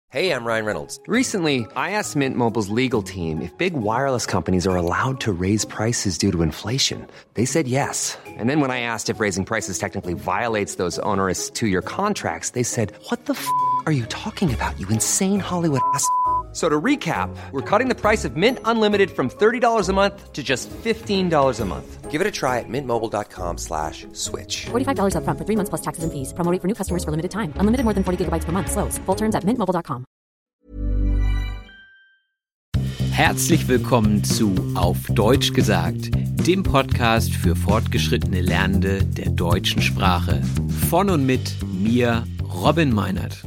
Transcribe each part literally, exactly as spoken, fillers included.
Hey, I'm Ryan Reynolds. Recently, I asked Mint Mobile's legal team if big wireless companies are allowed to raise prices due to inflation. They said yes. And then when I asked if raising prices technically violates those onerous two-year contracts, they said, what the f*** are you talking about, you insane Hollywood ass f- So to recap, we're cutting the price of Mint Unlimited from thirty dollars a month to just fifteen dollars a month. Give it a try at mintmobile.com slash switch. forty-five dollars up front for three months plus taxes and fees. Promo rate for new customers for limited time. Unlimited more than forty gigabytes per month. Slows full terms at mint mobile dot com. Herzlich willkommen zu Auf Deutsch gesagt, dem Podcast für fortgeschrittene Lernende der deutschen Sprache. Von und mit mir, Robin Meinert.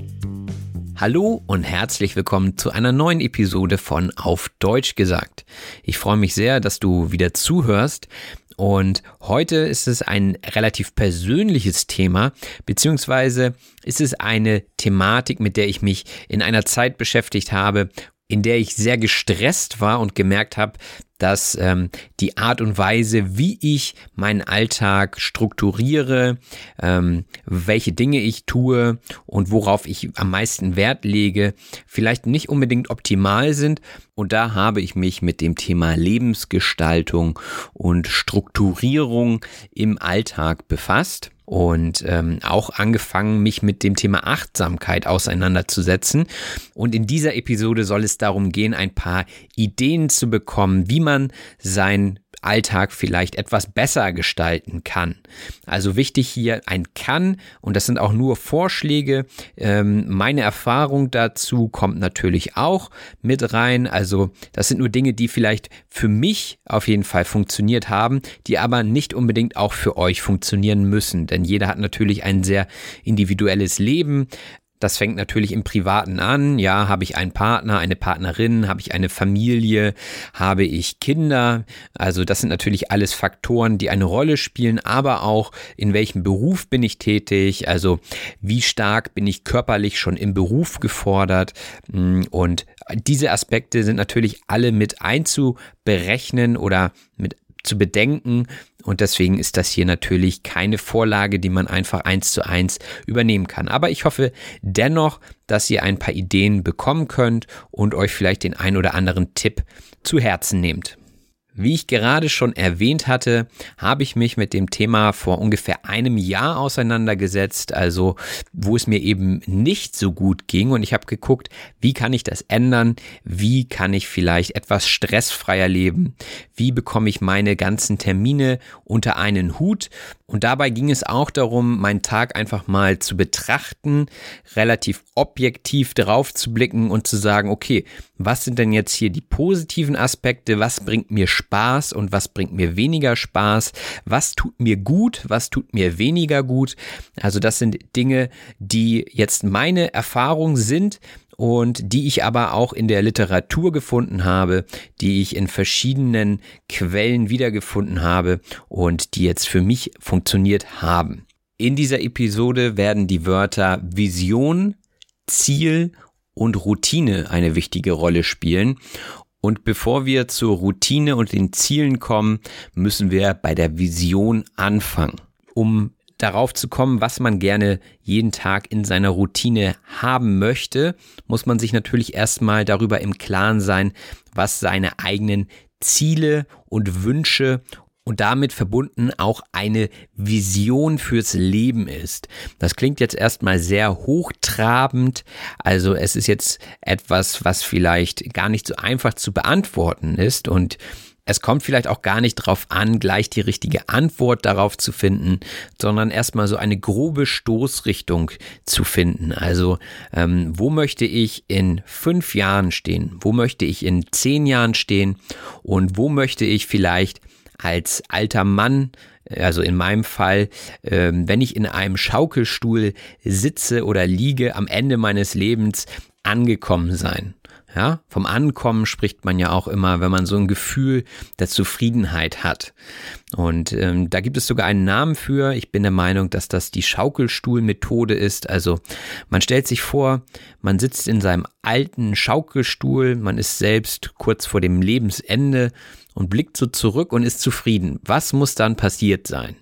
Hallo und herzlich willkommen zu einer neuen Episode von Auf Deutsch gesagt. Ich freue mich sehr, dass du wieder zuhörst. Und heute ist es ein relativ persönliches Thema, beziehungsweise ist es eine Thematik, mit der ich mich in einer Zeit beschäftigt habe, in der ich sehr gestresst war und gemerkt habe, dass ähm, die Art und Weise, wie ich meinen Alltag strukturiere, ähm, welche Dinge ich tue und worauf ich am meisten Wert lege, vielleicht nicht unbedingt optimal sind. Und da habe ich mich mit dem Thema Lebensgestaltung und Strukturierung im Alltag befasst. Und ähm, auch angefangen, mich mit dem Thema Achtsamkeit auseinanderzusetzen. Und in dieser Episode soll es darum gehen, ein paar Ideen zu bekommen, wie man seinen Alltag vielleicht etwas besser gestalten kann. Also wichtig hier ein kann, und das sind auch nur Vorschläge. Ähm, meine Erfahrung dazu kommt natürlich auch mit rein. Also das sind nur Dinge, die vielleicht für mich auf jeden Fall funktioniert haben, die aber nicht unbedingt auch für euch funktionieren müssen. Denn jeder hat natürlich ein sehr individuelles Leben. Das fängt natürlich im Privaten an. Ja, habe ich einen Partner, eine Partnerin, habe ich eine Familie, habe ich Kinder? Also das sind natürlich alles Faktoren, die eine Rolle spielen, aber auch in welchem Beruf bin ich tätig? Also wie stark bin ich körperlich schon im Beruf gefordert? Und diese Aspekte sind natürlich alle mit einzuberechnen oder mit zu bedenken, und deswegen ist das hier natürlich keine Vorlage, die man einfach eins zu eins übernehmen kann. Aber ich hoffe dennoch, dass ihr ein paar Ideen bekommen könnt und euch vielleicht den ein oder anderen Tipp zu Herzen nehmt. Wie ich gerade schon erwähnt hatte, habe ich mich mit dem Thema vor ungefähr einem Jahr auseinandergesetzt, also wo es mir eben nicht so gut ging, und ich habe geguckt, wie kann ich das ändern, wie kann ich vielleicht etwas stressfreier leben, wie bekomme ich meine ganzen Termine unter einen Hut. Und dabei ging es auch darum, meinen Tag einfach mal zu betrachten, relativ objektiv drauf zu blicken und zu sagen, okay, was sind denn jetzt hier die positiven Aspekte, was bringt mir Spaß und was bringt mir weniger Spaß, was tut mir gut, was tut mir weniger gut. Also das sind Dinge, die jetzt meine Erfahrung sind und die ich aber auch in der Literatur gefunden habe, die ich in verschiedenen Quellen wiedergefunden habe und die jetzt für mich funktioniert haben. In dieser Episode werden die Wörter Vision, Ziel und Routine eine wichtige Rolle spielen. Und bevor wir zur Routine und den Zielen kommen, müssen wir bei der Vision anfangen. Um darauf zu kommen, was man gerne jeden Tag in seiner Routine haben möchte, muss man sich natürlich erstmal darüber im Klaren sein, was seine eigenen Ziele und Wünsche und damit verbunden auch eine Vision fürs Leben ist. Das klingt jetzt erstmal sehr hochtrabend, also es ist jetzt etwas, was vielleicht gar nicht so einfach zu beantworten ist, und es kommt vielleicht auch gar nicht darauf an, gleich die richtige Antwort darauf zu finden, sondern erstmal so eine grobe Stoßrichtung zu finden. Also ähm, wo möchte ich in fünf Jahren stehen? Wo möchte ich in zehn Jahren stehen? Und wo möchte ich vielleicht als alter Mann, also in meinem Fall, ähm, wenn ich in einem Schaukelstuhl sitze oder liege, am Ende meines Lebens angekommen sein? Ja, vom Ankommen spricht man ja auch immer, wenn man so ein Gefühl der Zufriedenheit hat. Und ähm, da gibt es sogar einen Namen für. Ich bin der Meinung, dass das die Schaukelstuhlmethode ist. Also man stellt sich vor, man sitzt in seinem alten Schaukelstuhl, man ist selbst kurz vor dem Lebensende und blickt so zurück und ist zufrieden. Was muss dann passiert sein?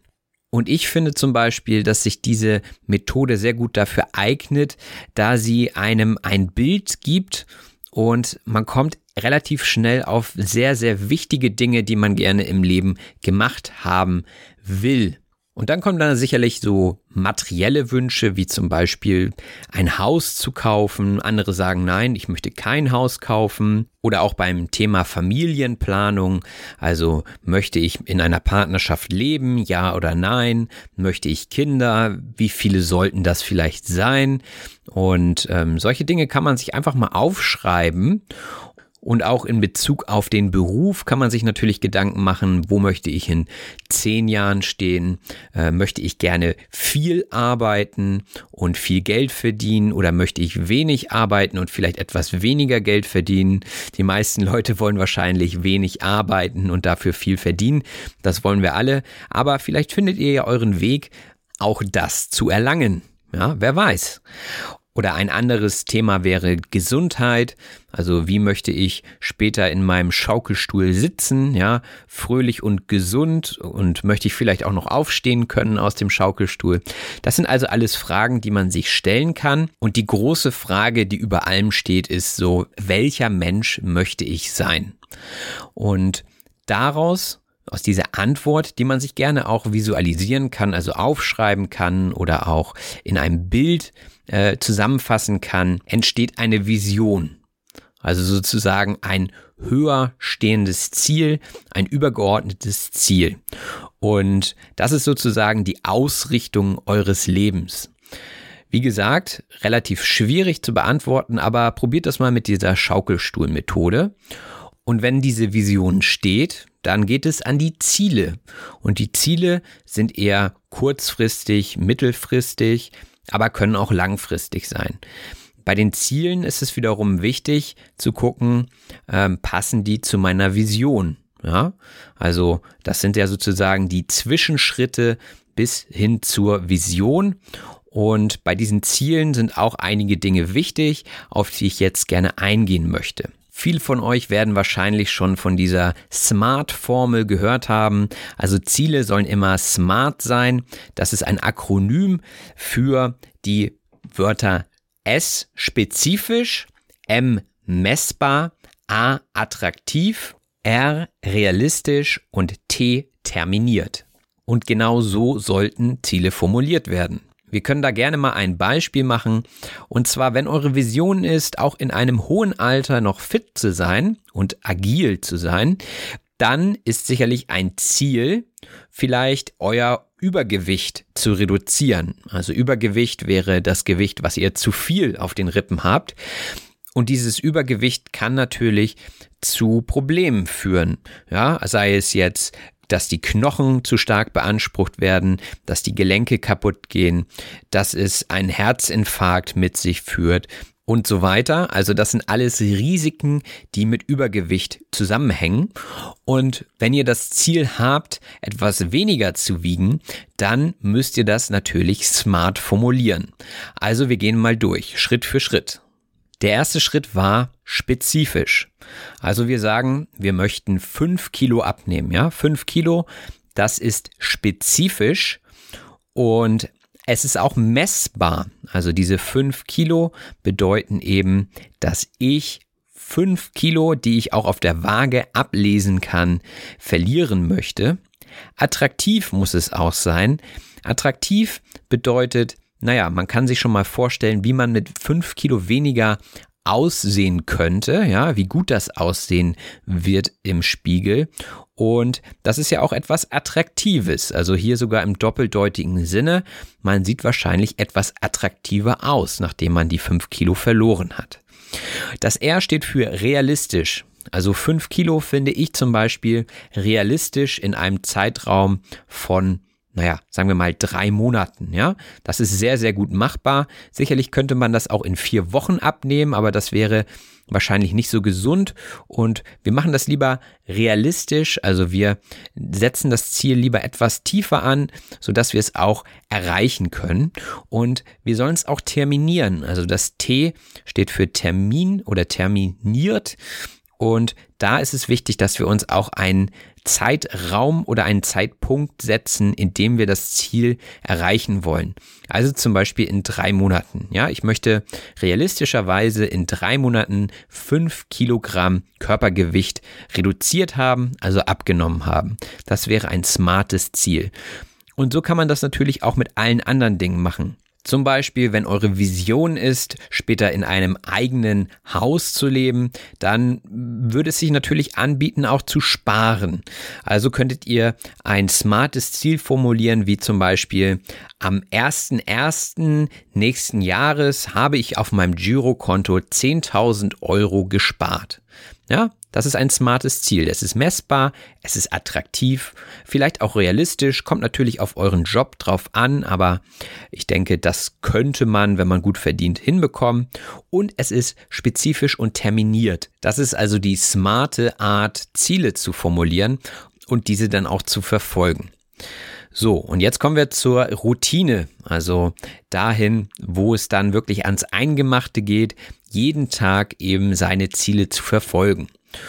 Und ich finde zum Beispiel, dass sich diese Methode sehr gut dafür eignet, da sie einem ein Bild gibt und man kommt relativ schnell auf sehr, sehr wichtige Dinge, die man gerne im Leben gemacht haben will. Und dann kommen dann sicherlich so materielle Wünsche, wie zum Beispiel ein Haus zu kaufen. Andere sagen, nein, ich möchte kein Haus kaufen. Oder auch beim Thema Familienplanung. Also möchte ich in einer Partnerschaft leben, ja oder nein? Möchte ich Kinder? Wie viele sollten das vielleicht sein? Und ähm, solche Dinge kann man sich einfach mal aufschreiben. Und auch in Bezug auf den Beruf kann man sich natürlich Gedanken machen, wo möchte ich in zehn Jahren stehen? Äh, möchte ich gerne viel arbeiten und viel Geld verdienen oder möchte ich wenig arbeiten und vielleicht etwas weniger Geld verdienen? Die meisten Leute wollen wahrscheinlich wenig arbeiten und dafür viel verdienen. Das wollen wir alle. Aber vielleicht findet ihr ja euren Weg, auch das zu erlangen. Ja, wer weiß. Oder ein anderes Thema wäre Gesundheit. Also wie möchte ich später in meinem Schaukelstuhl sitzen, ja, fröhlich und gesund, und möchte ich vielleicht auch noch aufstehen können aus dem Schaukelstuhl. Das sind also alles Fragen, die man sich stellen kann. Und die große Frage, die über allem steht, ist so, welcher Mensch möchte ich sein? Und daraus, aus dieser Antwort, die man sich gerne auch visualisieren kann, also aufschreiben kann oder auch in einem Bild äh, zusammenfassen kann, entsteht eine Vision. Also sozusagen ein höher stehendes Ziel, ein übergeordnetes Ziel. Und das ist sozusagen die Ausrichtung eures Lebens. Wie gesagt, relativ schwierig zu beantworten, aber probiert das mal mit dieser Schaukelstuhlmethode. Und wenn diese Vision steht, dann geht es an die Ziele. Und die Ziele sind eher kurzfristig, mittelfristig, aber können auch langfristig sein. Bei den Zielen ist es wiederum wichtig zu gucken, ähm, passen die zu meiner Vision? Ja? Also das sind ja sozusagen die Zwischenschritte bis hin zur Vision. Und bei diesen Zielen sind auch einige Dinge wichtig, auf die ich jetzt gerne eingehen möchte. Viele von euch werden wahrscheinlich schon von dieser SMART-Formel gehört haben. Also Ziele sollen immer SMART sein. Das ist ein Akronym für die Wörter S spezifisch, M messbar, A attraktiv, R realistisch und T terminiert. Und genau so sollten Ziele formuliert werden. Wir können da gerne mal ein Beispiel machen. Und zwar, wenn eure Vision ist, auch in einem hohen Alter noch fit zu sein und agil zu sein, dann ist sicherlich ein Ziel, vielleicht euer Übergewicht zu reduzieren. Also Übergewicht wäre das Gewicht, was ihr zu viel auf den Rippen habt. Und dieses Übergewicht kann natürlich zu Problemen führen. Ja, sei es jetzt, dass die Knochen zu stark beansprucht werden, dass die Gelenke kaputt gehen, dass es einen Herzinfarkt mit sich führt und so weiter. Also das sind alles Risiken, die mit Übergewicht zusammenhängen. Und wenn ihr das Ziel habt, etwas weniger zu wiegen, dann müsst ihr das natürlich smart formulieren. Also wir gehen mal durch, Schritt für Schritt. Der erste Schritt war spezifisch. Also wir sagen, wir möchten fünf Kilo abnehmen. Ja, fünf Kilo, das ist spezifisch und es ist auch messbar. Also diese fünf Kilo bedeuten eben, dass ich fünf Kilo, die ich auch auf der Waage ablesen kann, verlieren möchte. Attraktiv muss es auch sein. Attraktiv bedeutet, naja, man kann sich schon mal vorstellen, wie man mit fünf Kilo weniger aussehen könnte, ja, wie gut das aussehen wird im Spiegel. Und das ist ja auch etwas Attraktives, also hier sogar im doppeldeutigen Sinne. Man sieht wahrscheinlich etwas attraktiver aus, nachdem man die fünf Kilo verloren hat. Das R steht für realistisch. Also fünf Kilo finde ich zum Beispiel realistisch in einem Zeitraum von naja, sagen wir mal drei Monaten, ja. Das ist sehr, sehr gut machbar. Sicherlich könnte man das auch in vier Wochen abnehmen, aber das wäre wahrscheinlich nicht so gesund und wir machen das lieber realistisch. Also wir setzen das Ziel lieber etwas tiefer an, sodass wir es auch erreichen können und wir sollen es auch terminieren. Also das T steht für Termin oder terminiert. Und da ist es wichtig, dass wir uns auch einen Zeitraum oder einen Zeitpunkt setzen, in dem wir das Ziel erreichen wollen. Also zum Beispiel in drei Monaten. Ja, ich möchte realistischerweise in drei Monaten fünf Kilogramm Körpergewicht reduziert haben, also abgenommen haben. Das wäre ein smartes Ziel. Und so kann man das natürlich auch mit allen anderen Dingen machen. Zum Beispiel, wenn eure Vision ist, später in einem eigenen Haus zu leben, dann würde es sich natürlich anbieten, auch zu sparen. Also könntet ihr ein smartes Ziel formulieren, wie zum Beispiel: Am ersten ersten nächsten Jahres habe ich auf meinem Girokonto zehntausend Euro gespart. Ja, das ist ein smartes Ziel. Es ist messbar, es ist attraktiv, vielleicht auch realistisch, kommt natürlich auf euren Job drauf an, aber ich denke, das könnte man, wenn man gut verdient, hinbekommen. Und es ist spezifisch und terminiert. Das ist also die smarte Art, Ziele zu formulieren und diese dann auch zu verfolgen. So, und jetzt kommen wir zur Routine, also dahin, wo es dann wirklich ans Eingemachte geht, jeden Tag eben seine Ziele zu verfolgen.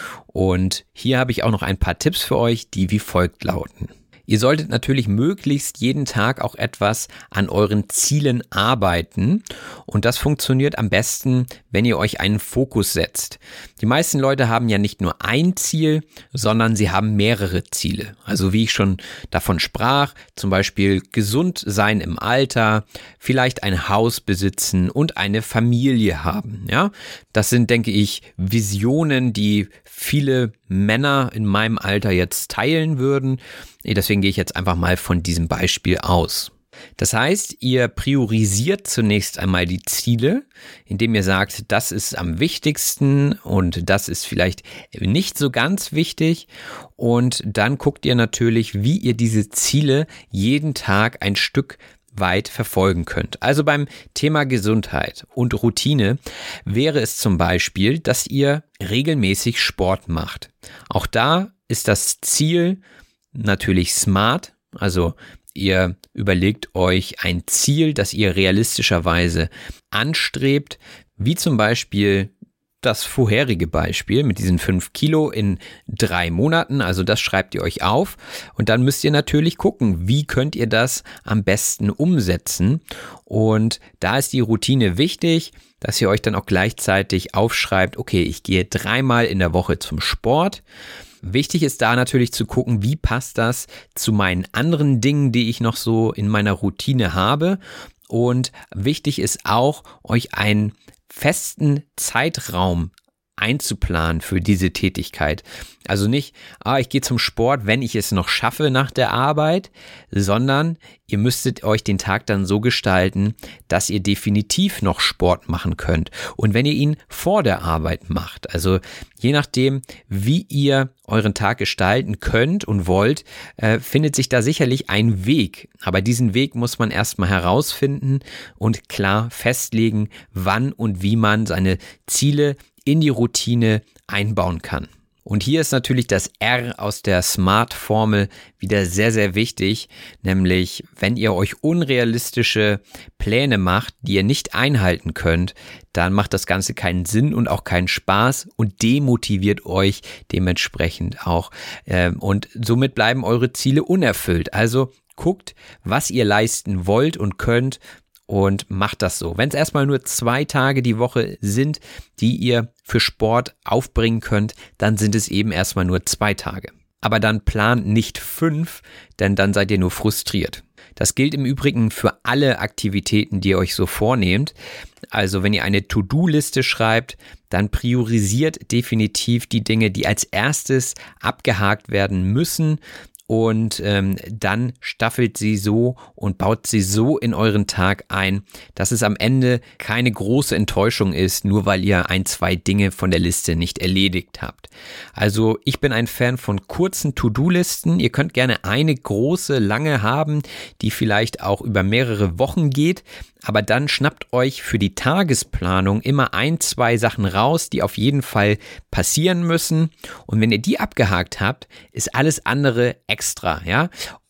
Und hier habe ich auch noch ein paar Tipps für euch, die wie folgt lauten. Ihr solltet natürlich möglichst jeden Tag auch etwas an euren Zielen arbeiten und das funktioniert am besten, wenn ihr euch einen Fokus setzt. Die meisten Leute haben ja nicht nur ein Ziel, sondern sie haben mehrere Ziele. Also wie ich schon davon sprach, zum Beispiel gesund sein im Alter, vielleicht ein Haus besitzen und eine Familie haben. Ja, das sind, denke ich, Visionen, die viele Männer in meinem Alter jetzt teilen würden. Deswegen gehe ich jetzt einfach mal von diesem Beispiel aus. Das heißt, ihr priorisiert zunächst einmal die Ziele, indem ihr sagt, das ist am wichtigsten und das ist vielleicht nicht so ganz wichtig. Und dann guckt ihr natürlich, wie ihr diese Ziele jeden Tag ein Stück weit verfolgen könnt. Also beim Thema Gesundheit und Routine wäre es zum Beispiel, dass ihr regelmäßig Sport macht. Auch da ist das Ziel natürlich smart, also ihr überlegt euch ein Ziel, das ihr realistischerweise anstrebt, wie zum Beispiel das vorherige Beispiel mit diesen fünf Kilo in drei Monaten, also das schreibt ihr euch auf und dann müsst ihr natürlich gucken, wie könnt ihr das am besten umsetzen und da ist die Routine wichtig, dass ihr euch dann auch gleichzeitig aufschreibt, okay, ich gehe dreimal in der Woche zum Sport. Wichtig ist da natürlich zu gucken, wie passt das zu meinen anderen Dingen, die ich noch so in meiner Routine habe und wichtig ist auch, euch einen festen Zeitraum einzuplanen für diese Tätigkeit. Also nicht, ah, ich gehe zum Sport, wenn ich es noch schaffe nach der Arbeit, sondern ihr müsstet euch den Tag dann so gestalten, dass ihr definitiv noch Sport machen könnt. Und wenn ihr ihn vor der Arbeit macht, also je nachdem, wie ihr euren Tag gestalten könnt und wollt, äh, findet sich da sicherlich ein Weg. Aber diesen Weg muss man erstmal herausfinden und klar festlegen, wann und wie man seine Ziele in die Routine einbauen kann. Und hier ist natürlich das R aus der SMART-Formel wieder sehr, sehr wichtig, nämlich wenn ihr euch unrealistische Pläne macht, die ihr nicht einhalten könnt, dann macht das Ganze keinen Sinn und auch keinen Spaß und demotiviert euch dementsprechend auch. Und somit bleiben eure Ziele unerfüllt. Also guckt, was ihr leisten wollt und könnt, und macht das so. Wenn es erstmal nur zwei Tage die Woche sind, die ihr für Sport aufbringen könnt, dann sind es eben erstmal nur zwei Tage. Aber dann plant nicht fünf, denn dann seid ihr nur frustriert. Das gilt im Übrigen für alle Aktivitäten, die ihr euch so vornehmt. Also wenn ihr eine To-Do-Liste schreibt, dann priorisiert definitiv die Dinge, die als erstes abgehakt werden müssen. Und ähm, dann staffelt sie so und baut sie so in euren Tag ein, dass es am Ende keine große Enttäuschung ist, nur weil ihr ein, zwei Dinge von der Liste nicht erledigt habt. Also ich bin ein Fan von kurzen To-Do-Listen. Ihr könnt gerne eine große, lange haben, die vielleicht auch über mehrere Wochen geht. Aber dann schnappt euch für die Tagesplanung immer ein, zwei Sachen raus, die auf jeden Fall passieren müssen. Und wenn ihr die abgehakt habt, ist alles andere extra, ja.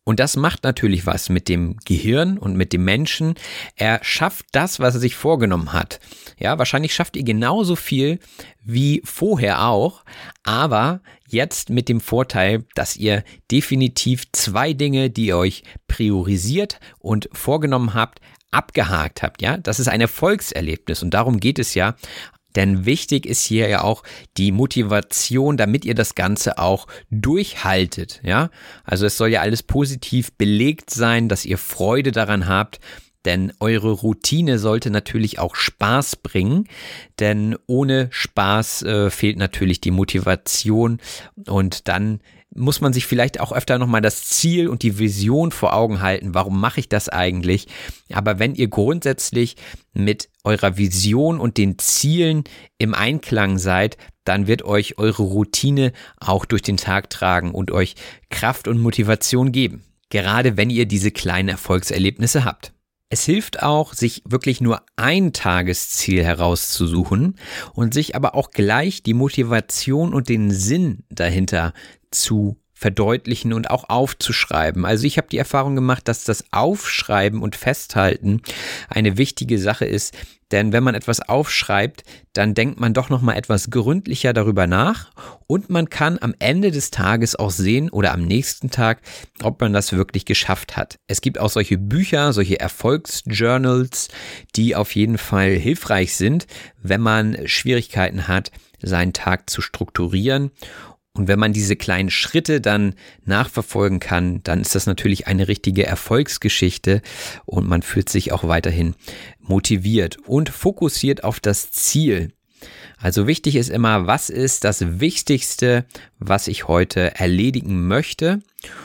Und das macht natürlich was mit dem Gehirn und mit dem Menschen. Er schafft das, was er sich vorgenommen hat. Ja, wahrscheinlich schafft ihr genauso viel wie vorher auch, aber jetzt mit dem Vorteil, dass ihr definitiv zwei Dinge, die ihr euch priorisiert und vorgenommen habt, abgehakt habt. Ja, das ist ein Erfolgserlebnis und darum geht es ja. Denn wichtig ist hier ja auch die Motivation, damit ihr das Ganze auch durchhaltet, ja. Also es soll ja alles positiv belegt sein, dass ihr Freude daran habt, denn eure Routine sollte natürlich auch Spaß bringen, denn ohne Spaß äh, fehlt natürlich die Motivation und dann muss man sich vielleicht auch öfter nochmal das Ziel und die Vision vor Augen halten. Warum mache ich das eigentlich? Aber wenn ihr grundsätzlich mit eurer Vision und den Zielen im Einklang seid, dann wird euch eure Routine auch durch den Tag tragen und euch Kraft und Motivation geben. Gerade wenn ihr diese kleinen Erfolgserlebnisse habt. Es hilft auch, sich wirklich nur ein Tagesziel herauszusuchen und sich aber auch gleich die Motivation und den Sinn dahinter zu verdeutlichen und auch aufzuschreiben. Also ich habe die Erfahrung gemacht, dass das Aufschreiben und Festhalten eine wichtige Sache ist, denn wenn man etwas aufschreibt, dann denkt man doch nochmal etwas gründlicher darüber nach und man kann am Ende des Tages auch sehen oder am nächsten Tag, ob man das wirklich geschafft hat. Es gibt auch solche Bücher, solche Erfolgsjournals, die auf jeden Fall hilfreich sind, wenn man Schwierigkeiten hat, seinen Tag zu strukturieren. Und wenn man diese kleinen Schritte dann nachverfolgen kann, dann ist das natürlich eine richtige Erfolgsgeschichte und man fühlt sich auch weiterhin motiviert und fokussiert auf das Ziel. Also wichtig ist immer, was ist das Wichtigste, was ich heute erledigen möchte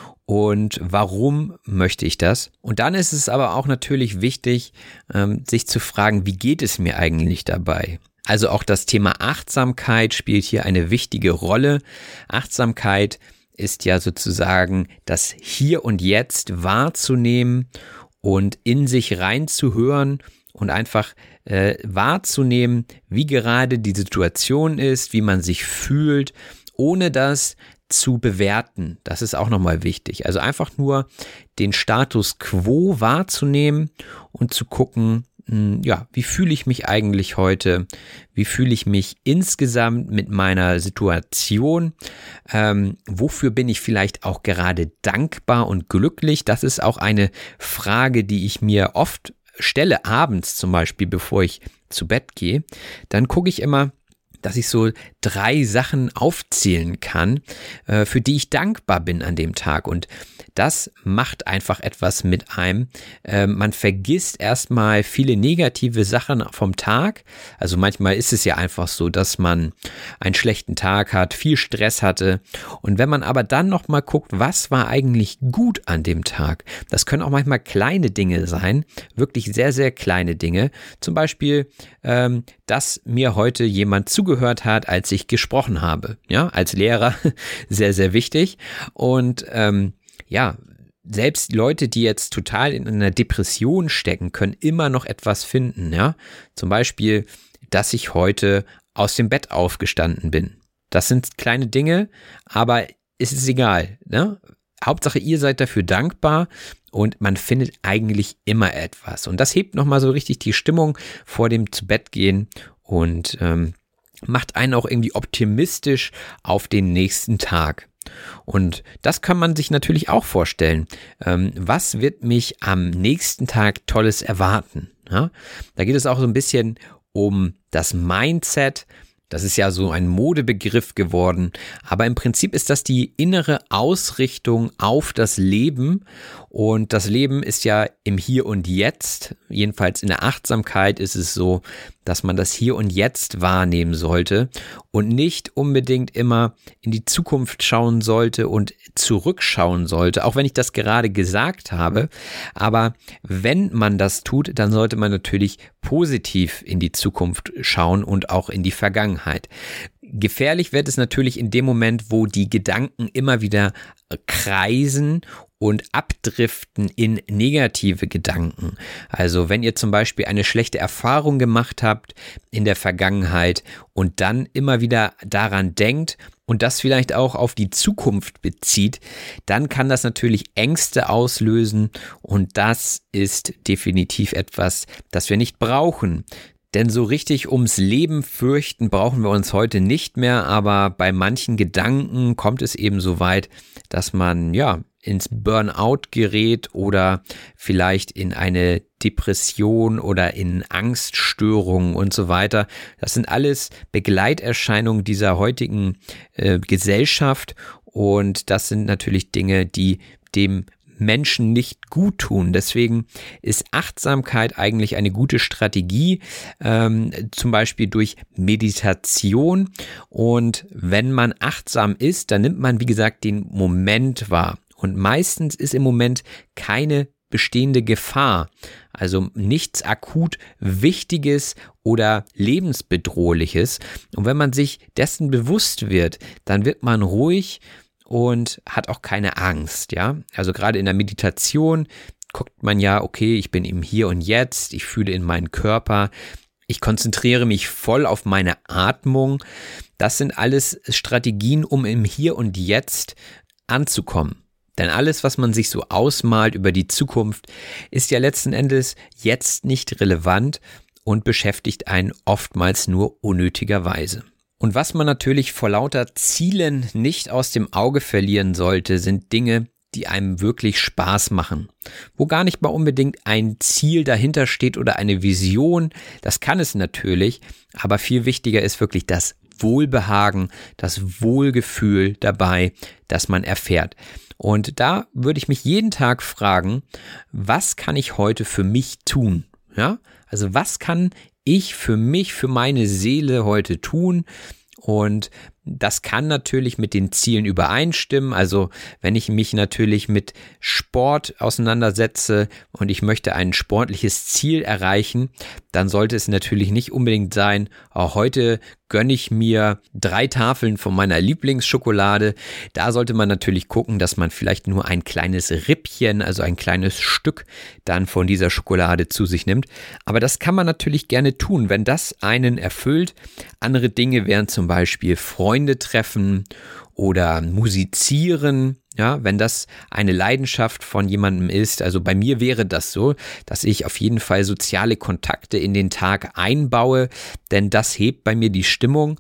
und warum möchte ich das? Und dann ist es aber auch natürlich wichtig, sich zu fragen, wie geht es mir eigentlich dabei? Also auch das Thema Achtsamkeit spielt hier eine wichtige Rolle. Achtsamkeit ist ja sozusagen das Hier und Jetzt wahrzunehmen und in sich reinzuhören und einfach äh, wahrzunehmen, wie gerade die Situation ist, wie man sich fühlt, ohne das zu bewerten. Das ist auch nochmal wichtig. Also einfach nur den Status quo wahrzunehmen und zu gucken, ja, wie fühle ich mich eigentlich heute? Wie fühle ich mich insgesamt mit meiner Situation? Ähm, wofür bin ich vielleicht auch gerade dankbar und glücklich? Das ist auch eine Frage, die ich mir oft stelle, abends zum Beispiel, bevor ich zu Bett gehe. Dann gucke ich immer, dass ich so drei Sachen aufzählen kann, äh, für die ich dankbar bin an dem Tag. Und das macht einfach etwas mit einem. Äh, man vergisst erstmal viele negative Sachen vom Tag. Also manchmal ist es ja einfach so, dass man einen schlechten Tag hat, viel Stress hatte. Und wenn man aber dann nochmal guckt, was war eigentlich gut an dem Tag? Das können auch manchmal kleine Dinge sein, wirklich sehr, sehr kleine Dinge. Zum Beispiel, ähm, dass mir heute jemand zugehört hat, als ich gesprochen habe. Ja, als Lehrer sehr, sehr wichtig. Und ähm, ja, selbst Leute, die jetzt total in einer Depression stecken, können immer noch etwas finden. Ja, zum Beispiel, dass ich heute aus dem Bett aufgestanden bin. Das sind kleine Dinge, aber es ist egal. Ne? Hauptsache, ihr seid dafür dankbar und man findet eigentlich immer etwas. Und das hebt nochmal so richtig die Stimmung vor dem Zubettgehen und ähm, macht einen auch irgendwie optimistisch auf den nächsten Tag. Und das kann man sich natürlich auch vorstellen. Ähm, was wird mich am nächsten Tag Tolles erwarten? Ja? Da geht es auch so ein bisschen um das Mindset. Das ist ja so ein Modebegriff geworden, aber im Prinzip ist das die innere Ausrichtung auf das Leben und das Leben ist ja im Hier und Jetzt, jedenfalls in der Achtsamkeit ist es so, dass man das Hier und Jetzt wahrnehmen sollte und nicht unbedingt immer in die Zukunft schauen sollte und zurückschauen sollte, auch wenn ich das gerade gesagt habe, aber wenn man das tut, dann sollte man natürlich positiv in die Zukunft schauen und auch in die Vergangenheit. Gefährlich wird es natürlich in dem Moment, wo die Gedanken immer wieder kreisen und abdriften in negative Gedanken. Also wenn ihr zum Beispiel eine schlechte Erfahrung gemacht habt in der Vergangenheit und dann immer wieder daran denkt, und das vielleicht auch auf die Zukunft bezieht, dann kann das natürlich Ängste auslösen und das ist definitiv etwas, das wir nicht brauchen. Denn so richtig ums Leben fürchten brauchen wir uns heute nicht mehr, aber bei manchen Gedanken kommt es eben so weit, dass man ja ins Burnout gerät oder vielleicht in eine Depression oder in Angststörungen und so weiter. Das sind alles Begleiterscheinungen dieser heutigen äh, Gesellschaft und das sind natürlich Dinge, die dem Menschen nicht gut tun. Deswegen ist Achtsamkeit eigentlich eine gute Strategie, ähm, zum Beispiel durch Meditation. Und wenn man achtsam ist, dann nimmt man, wie gesagt, den Moment wahr. Und meistens ist im Moment keine bestehende Gefahr, also nichts akut Wichtiges oder Lebensbedrohliches. Und wenn man sich dessen bewusst wird, dann wird man ruhig und hat auch keine Angst, ja. Also gerade in der Meditation guckt man ja, okay, ich bin im Hier und Jetzt, ich fühle in meinen Körper, ich konzentriere mich voll auf meine Atmung. Das sind alles Strategien, um im Hier und Jetzt anzukommen. Denn alles, was man sich so ausmalt über die Zukunft, ist ja letzten Endes jetzt nicht relevant und beschäftigt einen oftmals nur unnötigerweise. Und was man natürlich vor lauter Zielen nicht aus dem Auge verlieren sollte, sind Dinge, die einem wirklich Spaß machen. Wo gar nicht mal unbedingt ein Ziel dahinter steht oder eine Vision, das kann es natürlich, aber viel wichtiger ist wirklich das Wohlbehagen, das Wohlgefühl dabei, das man erfährt. Und da würde ich mich jeden Tag fragen, was kann ich heute für mich tun? Ja, also was kann ich für mich, für meine Seele heute tun? Und das kann natürlich mit den Zielen übereinstimmen. Also wenn ich mich natürlich mit Sport auseinandersetze und ich möchte ein sportliches Ziel erreichen, dann sollte es natürlich nicht unbedingt sein, auch heute gönne ich mir drei Tafeln von meiner Lieblingsschokolade. Da sollte man natürlich gucken, dass man vielleicht nur ein kleines Rippchen, also ein kleines Stück dann von dieser Schokolade zu sich nimmt. Aber das kann man natürlich gerne tun, wenn das einen erfüllt. Andere Dinge wären zum Beispiel Freunde treffen oder musizieren. Ja, wenn das eine Leidenschaft von jemandem ist, also bei mir wäre das so, dass ich auf jeden Fall soziale Kontakte in den Tag einbaue, denn das hebt bei mir die Stimmung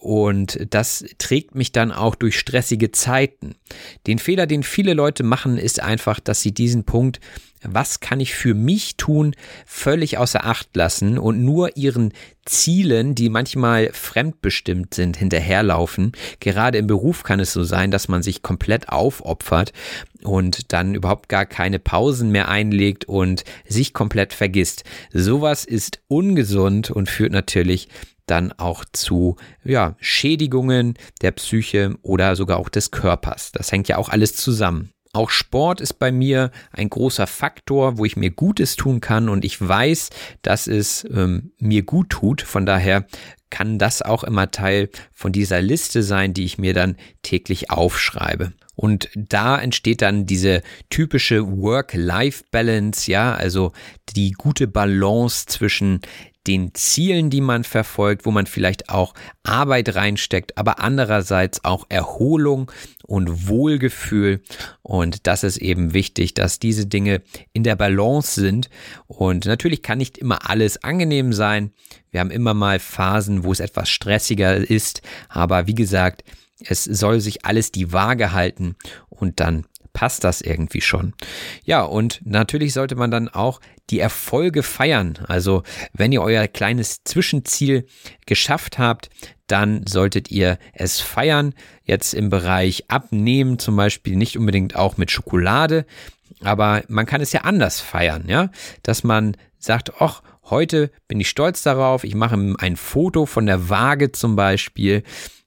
und das trägt mich dann auch durch stressige Zeiten. Den Fehler, den viele Leute machen, ist einfach, dass sie diesen Punkt, was kann ich für mich tun, völlig außer Acht lassen und nur ihren Zielen, die manchmal fremdbestimmt sind, hinterherlaufen. Gerade im Beruf kann es so sein, dass man sich komplett aufopfert und dann überhaupt gar keine Pausen mehr einlegt und sich komplett vergisst. Sowas ist ungesund und führt natürlich dann auch zu ja, Schädigungen der Psyche oder sogar auch des Körpers. Das hängt ja auch alles zusammen. Auch Sport ist bei mir ein großer Faktor, wo ich mir Gutes tun kann und ich weiß, dass es ähm, mir gut tut. Von daher kann das auch immer Teil von dieser Liste sein, die ich mir dann täglich aufschreibe. Und da entsteht dann diese typische Work-Life-Balance, ja, also die gute Balance zwischen den Zielen, die man verfolgt, wo man vielleicht auch Arbeit reinsteckt, aber andererseits auch Erholung und Wohlgefühl. Und das ist eben wichtig, dass diese Dinge in der Balance sind. Und natürlich kann nicht immer alles angenehm sein. Wir haben immer mal Phasen, wo es etwas stressiger ist. Aber wie gesagt, es soll sich alles die Waage halten und dann passt das irgendwie schon. Ja, und natürlich sollte man dann auch die Erfolge feiern. Also wenn ihr euer kleines Zwischenziel geschafft habt, dann solltet ihr es feiern. Jetzt im Bereich Abnehmen zum Beispiel nicht unbedingt auch mit Schokolade, aber man kann es ja anders feiern, ja, dass man sagt, ach, heute bin ich stolz darauf, ich mache ein Foto von der Waage zum Beispiel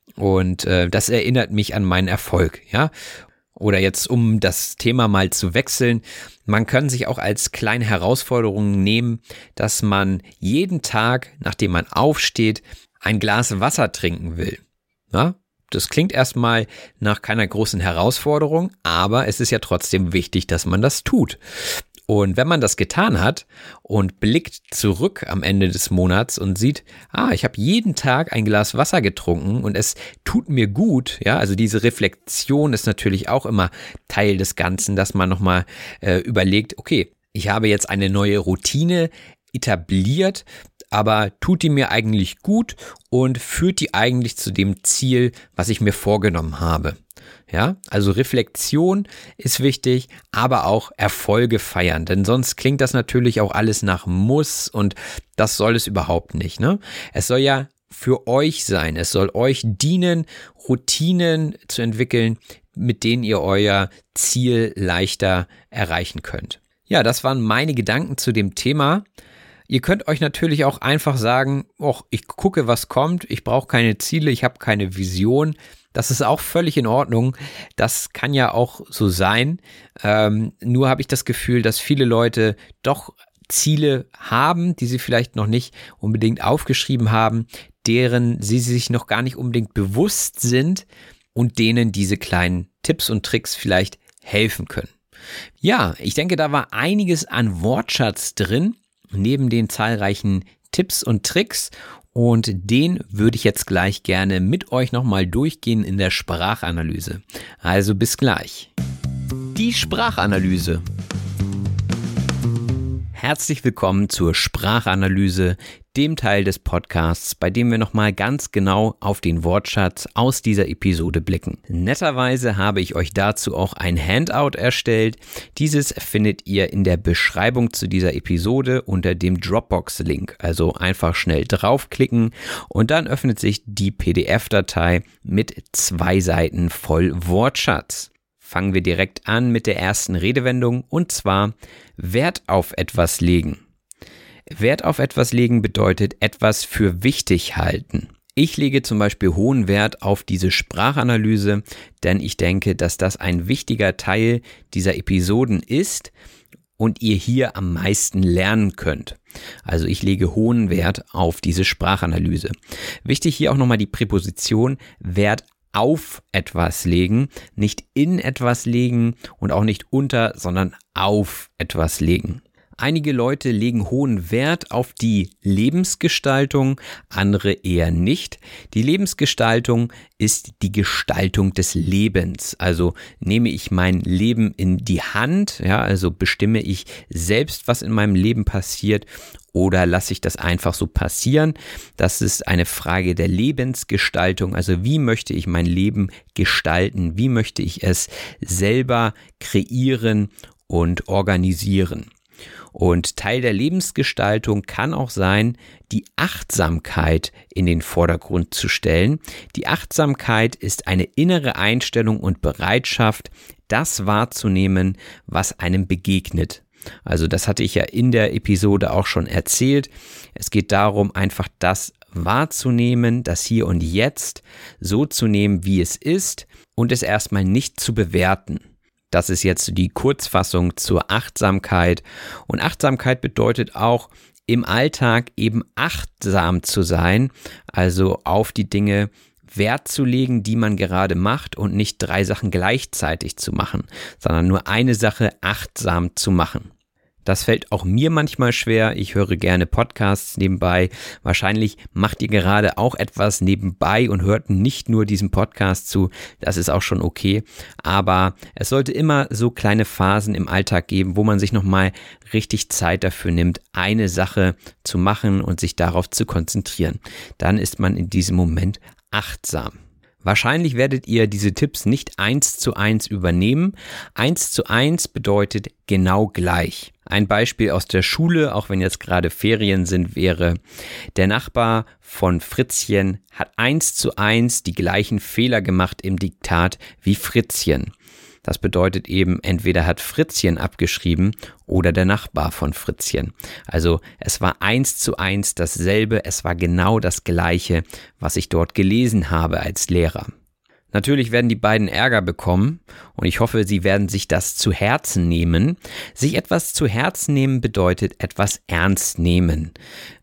und äh, das erinnert mich an meinen Erfolg, ja. Oder jetzt, um das Thema mal zu wechseln, man kann sich auch als kleine Herausforderung nehmen, dass man jeden Tag, nachdem man aufsteht, ein Glas Wasser trinken will. Ja? Das klingt erstmal nach keiner großen Herausforderung, aber es ist ja trotzdem wichtig, dass man das tut. Und wenn man das getan hat und blickt zurück am Ende des Monats und sieht, ah, ich habe jeden Tag ein Glas Wasser getrunken und es tut mir gut, ja, also diese Reflexion ist natürlich auch immer Teil des Ganzen, dass man nochmal äh, überlegt, okay, ich habe jetzt eine neue Routine etabliert, aber tut die mir eigentlich gut und führt die eigentlich zu dem Ziel, was ich mir vorgenommen habe. Ja, also Reflexion ist wichtig, aber auch Erfolge feiern, denn sonst klingt das natürlich auch alles nach Muss und das soll es überhaupt nicht, ne? Es soll ja für euch sein, es soll euch dienen, Routinen zu entwickeln, mit denen ihr euer Ziel leichter erreichen könnt. Ja, das waren meine Gedanken zu dem Thema. Ihr könnt euch natürlich auch einfach sagen, och, ich gucke, was kommt, ich brauche keine Ziele, ich habe keine Vision. Das ist auch völlig in Ordnung. Das kann ja auch so sein. Ähm, nur habe ich das Gefühl, dass viele Leute doch Ziele haben, die sie vielleicht noch nicht unbedingt aufgeschrieben haben, deren sie sich noch gar nicht unbedingt bewusst sind und denen diese kleinen Tipps und Tricks vielleicht helfen können. Ja, ich denke, da war einiges an Wortschatz drin, neben den zahlreichen Tipps und Tricks. Und den würde ich jetzt gleich gerne mit euch nochmal durchgehen in der Sprachanalyse. Also bis gleich. Die Sprachanalyse. Herzlich willkommen zur Sprachanalyse, dem Teil des Podcasts, bei dem wir nochmal ganz genau auf den Wortschatz aus dieser Episode blicken. Netterweise habe ich euch dazu auch ein Handout erstellt. Dieses findet ihr in der Beschreibung zu dieser Episode unter dem Dropbox-Link. Also einfach schnell draufklicken und dann öffnet sich die P D F-Datei mit zwei Seiten voll Wortschatz. Fangen wir direkt an mit der ersten Redewendung und zwar Wert auf etwas legen. Wert auf etwas legen bedeutet etwas für wichtig halten. Ich lege zum Beispiel hohen Wert auf diese Sprachanalyse, denn ich denke, dass das ein wichtiger Teil dieser Episoden ist und ihr hier am meisten lernen könnt. Also ich lege hohen Wert auf diese Sprachanalyse. Wichtig hier auch nochmal die Präposition Wert auf etwas legen, nicht in etwas legen und auch nicht unter, sondern auf etwas legen. Einige Leute legen hohen Wert auf die Lebensgestaltung, andere eher nicht. Die Lebensgestaltung ist die Gestaltung des Lebens. Also nehme ich mein Leben in die Hand, ja, also bestimme ich selbst, was in meinem Leben passiert, oder lasse ich das einfach so passieren? Das ist eine Frage der Lebensgestaltung. Also wie möchte ich mein Leben gestalten? Wie möchte ich es selber kreieren und organisieren? Und Teil der Lebensgestaltung kann auch sein, die Achtsamkeit in den Vordergrund zu stellen. Die Achtsamkeit ist eine innere Einstellung und Bereitschaft, das wahrzunehmen, was einem begegnet. Also das hatte ich ja in der Episode auch schon erzählt. Es geht darum, einfach das wahrzunehmen, das Hier und Jetzt so zu nehmen, wie es ist und es erstmal nicht zu bewerten. Das ist jetzt die Kurzfassung zur Achtsamkeit. Und Achtsamkeit bedeutet auch, im Alltag eben achtsam zu sein, also auf die Dinge Wert zu legen, die man gerade macht und nicht drei Sachen gleichzeitig zu machen, sondern nur eine Sache achtsam zu machen. Das fällt auch mir manchmal schwer. Ich höre gerne Podcasts nebenbei. Wahrscheinlich macht ihr gerade auch etwas nebenbei und hört nicht nur diesem Podcast zu. Das ist auch schon okay. Aber es sollte immer so kleine Phasen im Alltag geben, wo man sich nochmal richtig Zeit dafür nimmt, eine Sache zu machen und sich darauf zu konzentrieren. Dann ist man in diesem Moment achtsam. Wahrscheinlich werdet ihr diese Tipps nicht eins zu eins übernehmen. Eins zu eins bedeutet genau gleich. Ein Beispiel aus der Schule, auch wenn jetzt gerade Ferien sind, wäre: Der Nachbar von Fritzchen hat eins zu eins die gleichen Fehler gemacht im Diktat wie Fritzchen. Das bedeutet eben, entweder hat Fritzchen abgeschrieben oder der Nachbar von Fritzchen. Also es war eins zu eins dasselbe, es war genau das Gleiche, was ich dort gelesen habe als Lehrer. Natürlich werden die beiden Ärger bekommen und ich hoffe, sie werden sich das zu Herzen nehmen. Sich etwas zu Herzen nehmen bedeutet etwas ernst nehmen.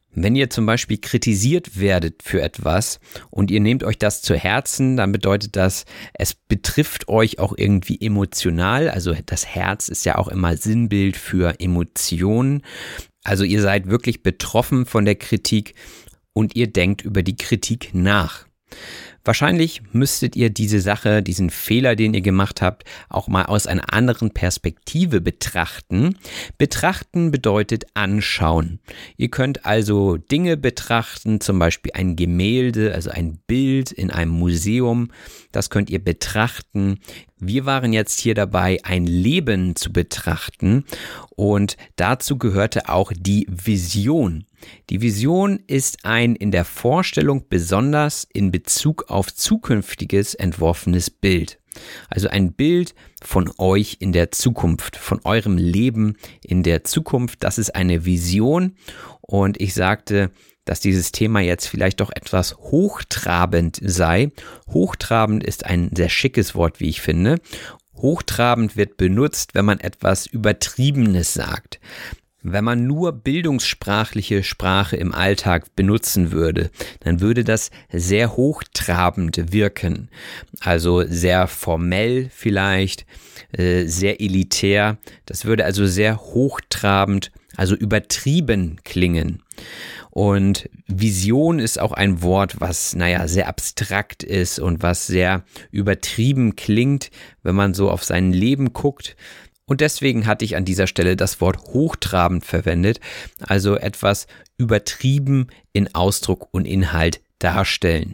Wenn ihr zum Beispiel kritisiert werdet für etwas und ihr nehmt euch das zu Herzen, dann bedeutet das, es betrifft euch auch irgendwie emotional. Also das Herz ist ja auch immer Sinnbild für Emotionen. Also ihr seid wirklich betroffen von der Kritik und ihr denkt über die Kritik nach. Wahrscheinlich müsstet ihr diese Sache, diesen Fehler, den ihr gemacht habt, auch mal aus einer anderen Perspektive betrachten. Betrachten bedeutet anschauen. Ihr könnt also Dinge betrachten, zum Beispiel ein Gemälde, also ein Bild in einem Museum. Das könnt ihr betrachten. Wir waren jetzt hier dabei, ein Leben zu betrachten und dazu gehörte auch die Vision. Die Vision ist ein in der Vorstellung besonders in Bezug auf zukünftiges entworfenes Bild. Also ein Bild von euch in der Zukunft, von eurem Leben in der Zukunft. Das ist eine Vision und ich sagte, dass dieses Thema jetzt vielleicht doch etwas hochtrabend sei. Hochtrabend ist ein sehr schickes Wort, wie ich finde. Hochtrabend wird benutzt, wenn man etwas Übertriebenes sagt. Wenn man nur bildungssprachliche Sprache im Alltag benutzen würde, dann würde das sehr hochtrabend wirken. Also sehr formell vielleicht, äh, sehr elitär. Das würde also sehr hochtrabend, also übertrieben klingen. Und Vision ist auch ein Wort, was, naja, sehr abstrakt ist und was sehr übertrieben klingt, wenn man so auf sein Leben guckt. Und deswegen hatte ich an dieser Stelle das Wort hochtrabend verwendet, also etwas übertrieben in Ausdruck und Inhalt darstellen.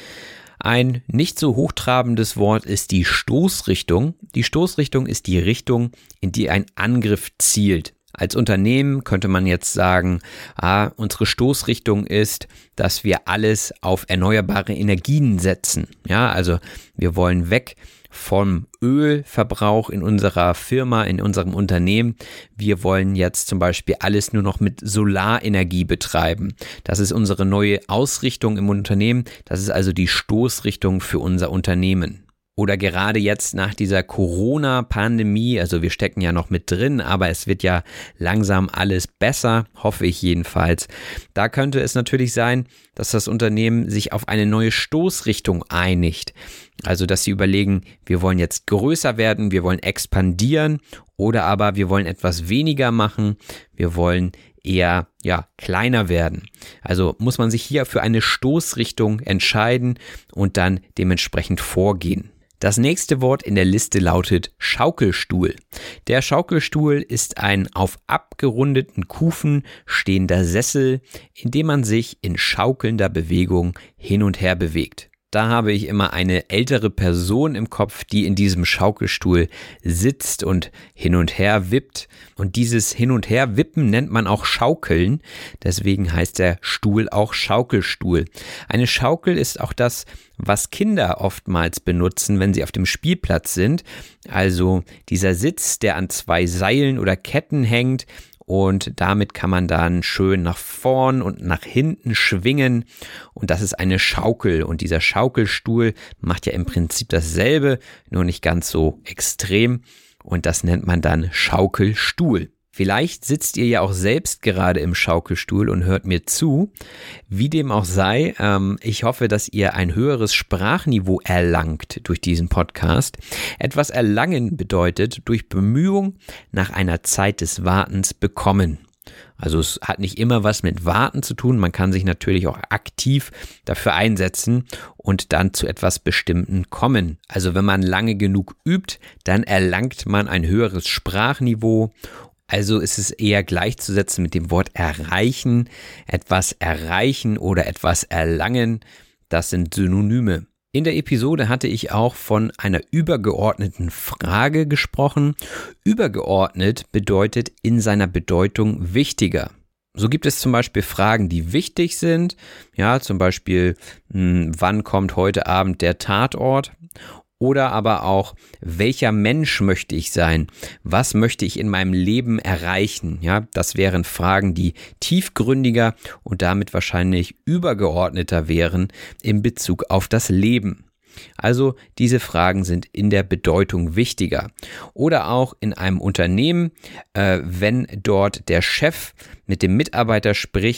Ein nicht so hochtrabendes Wort ist die Stoßrichtung. Die Stoßrichtung ist die Richtung, in die ein Angriff zielt. Als Unternehmen könnte man jetzt sagen, ah, unsere Stoßrichtung ist, dass wir alles auf erneuerbare Energien setzen. Ja, also wir wollen weg vom Ölverbrauch in unserer Firma, in unserem Unternehmen. Wir wollen jetzt zum Beispiel alles nur noch mit Solarenergie betreiben. Das ist unsere neue Ausrichtung im Unternehmen. Das ist also die Stoßrichtung für unser Unternehmen. Oder gerade jetzt nach dieser Corona-Pandemie, also wir stecken ja noch mit drin, aber es wird ja langsam alles besser, hoffe ich jedenfalls. Da könnte es natürlich sein, dass das Unternehmen sich auf eine neue Stoßrichtung einigt. Also dass sie überlegen, wir wollen jetzt größer werden, wir wollen expandieren oder aber wir wollen etwas weniger machen, wir wollen eher ja kleiner werden. Also muss man sich hier für eine Stoßrichtung entscheiden und dann dementsprechend vorgehen. Das nächste Wort in der Liste lautet Schaukelstuhl. Der Schaukelstuhl ist ein auf abgerundeten Kufen stehender Sessel, in dem man sich in schaukelnder Bewegung hin und her bewegt. Da habe ich immer eine ältere Person im Kopf, die in diesem Schaukelstuhl sitzt und hin und her wippt. Und dieses Hin- und Her-Wippen nennt man auch Schaukeln. Deswegen heißt der Stuhl auch Schaukelstuhl. Eine Schaukel ist auch das, was Kinder oftmals benutzen, wenn sie auf dem Spielplatz sind. Also dieser Sitz, der an zwei Seilen oder Ketten hängt. Und damit kann man dann schön nach vorn und nach hinten schwingen und das ist eine Schaukel und dieser Schaukelstuhl macht ja im Prinzip dasselbe, nur nicht ganz so extrem und das nennt man dann Schaukelstuhl. Vielleicht sitzt ihr ja auch selbst gerade im Schaukelstuhl und hört mir zu. Wie dem auch sei, ähm, ich hoffe, dass ihr ein höheres Sprachniveau erlangt durch diesen Podcast. Etwas erlangen bedeutet durch Bemühung nach einer Zeit des Wartens bekommen. Also es hat nicht immer was mit Warten zu tun, man kann sich natürlich auch aktiv dafür einsetzen und dann zu etwas Bestimmten kommen. Also wenn man lange genug übt, dann erlangt man ein höheres Sprachniveau. Also ist es eher gleichzusetzen mit dem Wort erreichen, etwas erreichen oder etwas erlangen, das sind Synonyme. In der Episode hatte ich auch von einer übergeordneten Frage gesprochen. Übergeordnet bedeutet in seiner Bedeutung wichtiger. So gibt es zum Beispiel Fragen, die wichtig sind, ja, zum Beispiel, mh, wann kommt heute Abend der Tatort? Oder aber auch, welcher Mensch möchte ich sein? Was möchte ich in meinem Leben erreichen? Ja, das wären Fragen, die tiefgründiger und damit wahrscheinlich übergeordneter wären in Bezug auf das Leben. Also diese Fragen sind in der Bedeutung wichtiger. Oder auch in einem Unternehmen, äh, wenn dort der Chef mit dem Mitarbeiter spricht,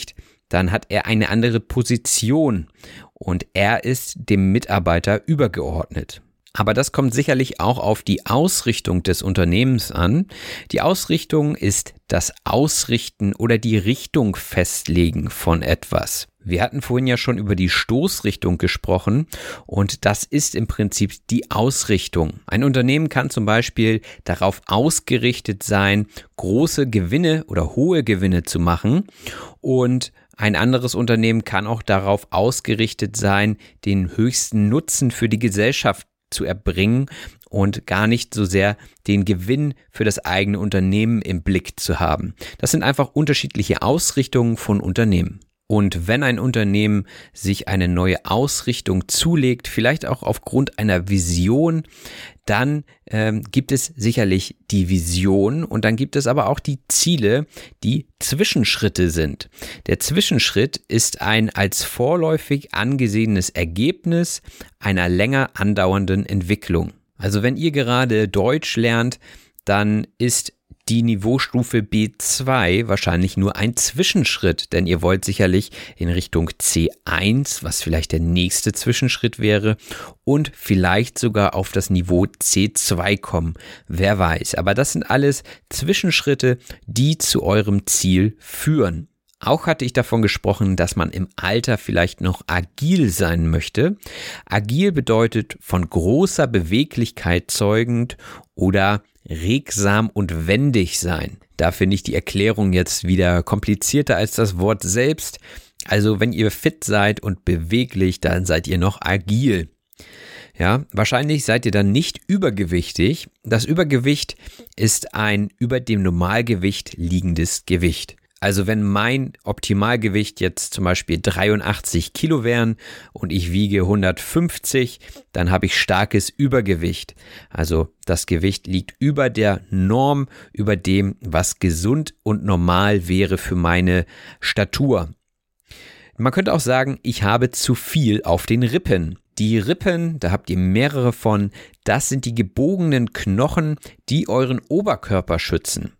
dann hat er eine andere Position und er ist dem Mitarbeiter übergeordnet. Aber das kommt sicherlich auch auf die Ausrichtung des Unternehmens an. Die Ausrichtung ist das Ausrichten oder die Richtung festlegen von etwas. Wir hatten vorhin ja schon über die Stoßrichtung gesprochen und das ist im Prinzip die Ausrichtung. Ein Unternehmen kann zum Beispiel darauf ausgerichtet sein, große Gewinne oder hohe Gewinne zu machen, und ein anderes Unternehmen kann auch darauf ausgerichtet sein, den höchsten Nutzen für die Gesellschaft zu erbringen und gar nicht so sehr den Gewinn für das eigene Unternehmen im Blick zu haben. Das sind einfach unterschiedliche Ausrichtungen von Unternehmen. Und wenn ein Unternehmen sich eine neue Ausrichtung zulegt, vielleicht auch aufgrund einer Vision, dann ähm, gibt es sicherlich die Vision und dann gibt es aber auch die Ziele, die Zwischenschritte sind. Der Zwischenschritt ist ein als vorläufig angesehenes Ergebnis einer länger andauernden Entwicklung. Also wenn ihr gerade Deutsch lernt, dann ist die Niveaustufe B zwei wahrscheinlich nur ein Zwischenschritt, denn ihr wollt sicherlich in Richtung C eins, was vielleicht der nächste Zwischenschritt wäre, und vielleicht sogar auf das Niveau C zwei kommen. Wer weiß, aber das sind alles Zwischenschritte, die zu eurem Ziel führen. Auch hatte ich davon gesprochen, dass man im Alter vielleicht noch agil sein möchte. Agil bedeutet von großer Beweglichkeit zeugend oder regsam und wendig sein. Da finde ich die Erklärung jetzt wieder komplizierter als das Wort selbst. Also wenn ihr fit seid und beweglich, dann seid ihr noch agil. Ja, wahrscheinlich seid ihr dann nicht übergewichtig. Das Übergewicht ist ein über dem Normalgewicht liegendes Gewicht. Also wenn mein Optimalgewicht jetzt zum Beispiel dreiundachtzig Kilo wären und ich wiege hundertfünfzig, dann habe ich starkes Übergewicht. Also das Gewicht liegt über der Norm, über dem, was gesund und normal wäre für meine Statur. Man könnte auch sagen, ich habe zu viel auf den Rippen. Die Rippen, da habt ihr mehrere von, das sind die gebogenen Knochen, die euren Oberkörper schützen.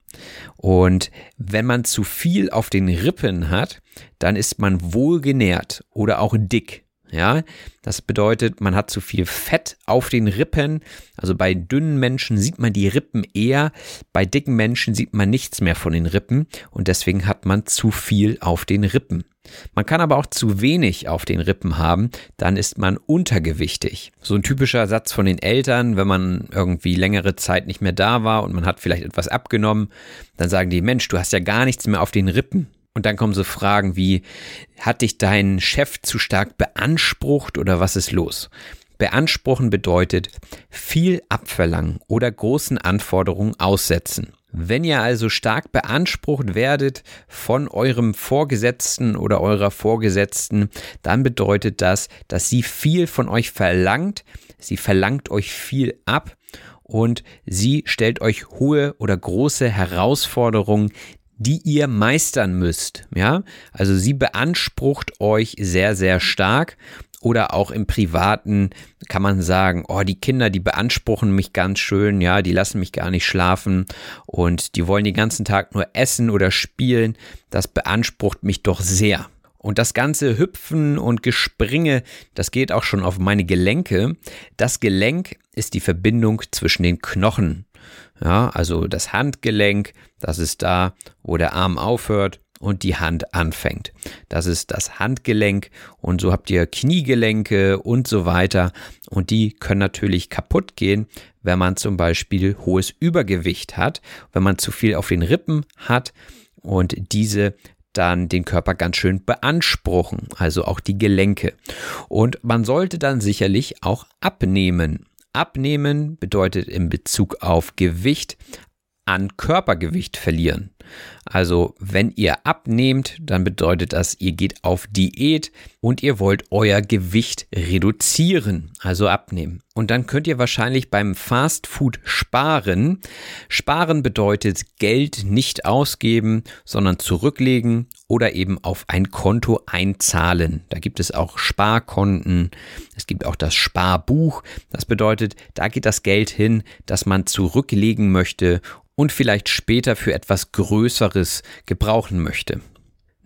Und wenn man zu viel auf den Rippen hat, dann ist man wohlgenährt oder auch dick. Ja, das bedeutet, man hat zu viel Fett auf den Rippen. Also bei dünnen Menschen sieht man die Rippen eher, bei dicken Menschen sieht man nichts mehr von den Rippen und deswegen hat man zu viel auf den Rippen. Man kann aber auch zu wenig auf den Rippen haben, dann ist man untergewichtig. So ein typischer Satz von den Eltern, wenn man irgendwie längere Zeit nicht mehr da war und man hat vielleicht etwas abgenommen, dann sagen die, Mensch, du hast ja gar nichts mehr auf den Rippen. Und dann kommen so Fragen wie, hat dich dein Chef zu stark beansprucht oder was ist los? Beanspruchen bedeutet viel abverlangen oder großen Anforderungen aussetzen. Wenn ihr also stark beansprucht werdet von eurem Vorgesetzten oder eurer Vorgesetzten, dann bedeutet das, dass sie viel von euch verlangt, sie verlangt euch viel ab und sie stellt euch hohe oder große Herausforderungen, die ihr meistern müsst. Ja, also sie beansprucht euch sehr, sehr stark. Oder auch im Privaten kann man sagen, oh, die Kinder, die beanspruchen mich ganz schön, ja, die lassen mich gar nicht schlafen und die wollen den ganzen Tag nur essen oder spielen. Das beansprucht mich doch sehr. Und das ganze Hüpfen und Gespringe, das geht auch schon auf meine Gelenke. Das Gelenk ist die Verbindung zwischen den Knochen. Ja, also das Handgelenk, das ist da, wo der Arm aufhört und die Hand anfängt. Das ist das Handgelenk und so habt ihr Kniegelenke und so weiter und die können natürlich kaputt gehen, wenn man zum Beispiel hohes Übergewicht hat, wenn man zu viel auf den Rippen hat und diese dann den Körper ganz schön beanspruchen, also auch die Gelenke. Und man sollte dann sicherlich auch abnehmen. Abnehmen bedeutet in Bezug auf Gewicht an Körpergewicht verlieren. Also wenn ihr abnehmt, dann bedeutet das, ihr geht auf Diät und ihr wollt euer Gewicht reduzieren, also abnehmen. Und dann könnt ihr wahrscheinlich beim Fast Food sparen. Sparen bedeutet Geld nicht ausgeben, sondern zurücklegen oder eben auf ein Konto einzahlen. Da gibt es auch Sparkonten, es gibt auch das Sparbuch. Das bedeutet, da geht das Geld hin, das man zurücklegen möchte und vielleicht später für etwas Größeres gebrauchen möchte.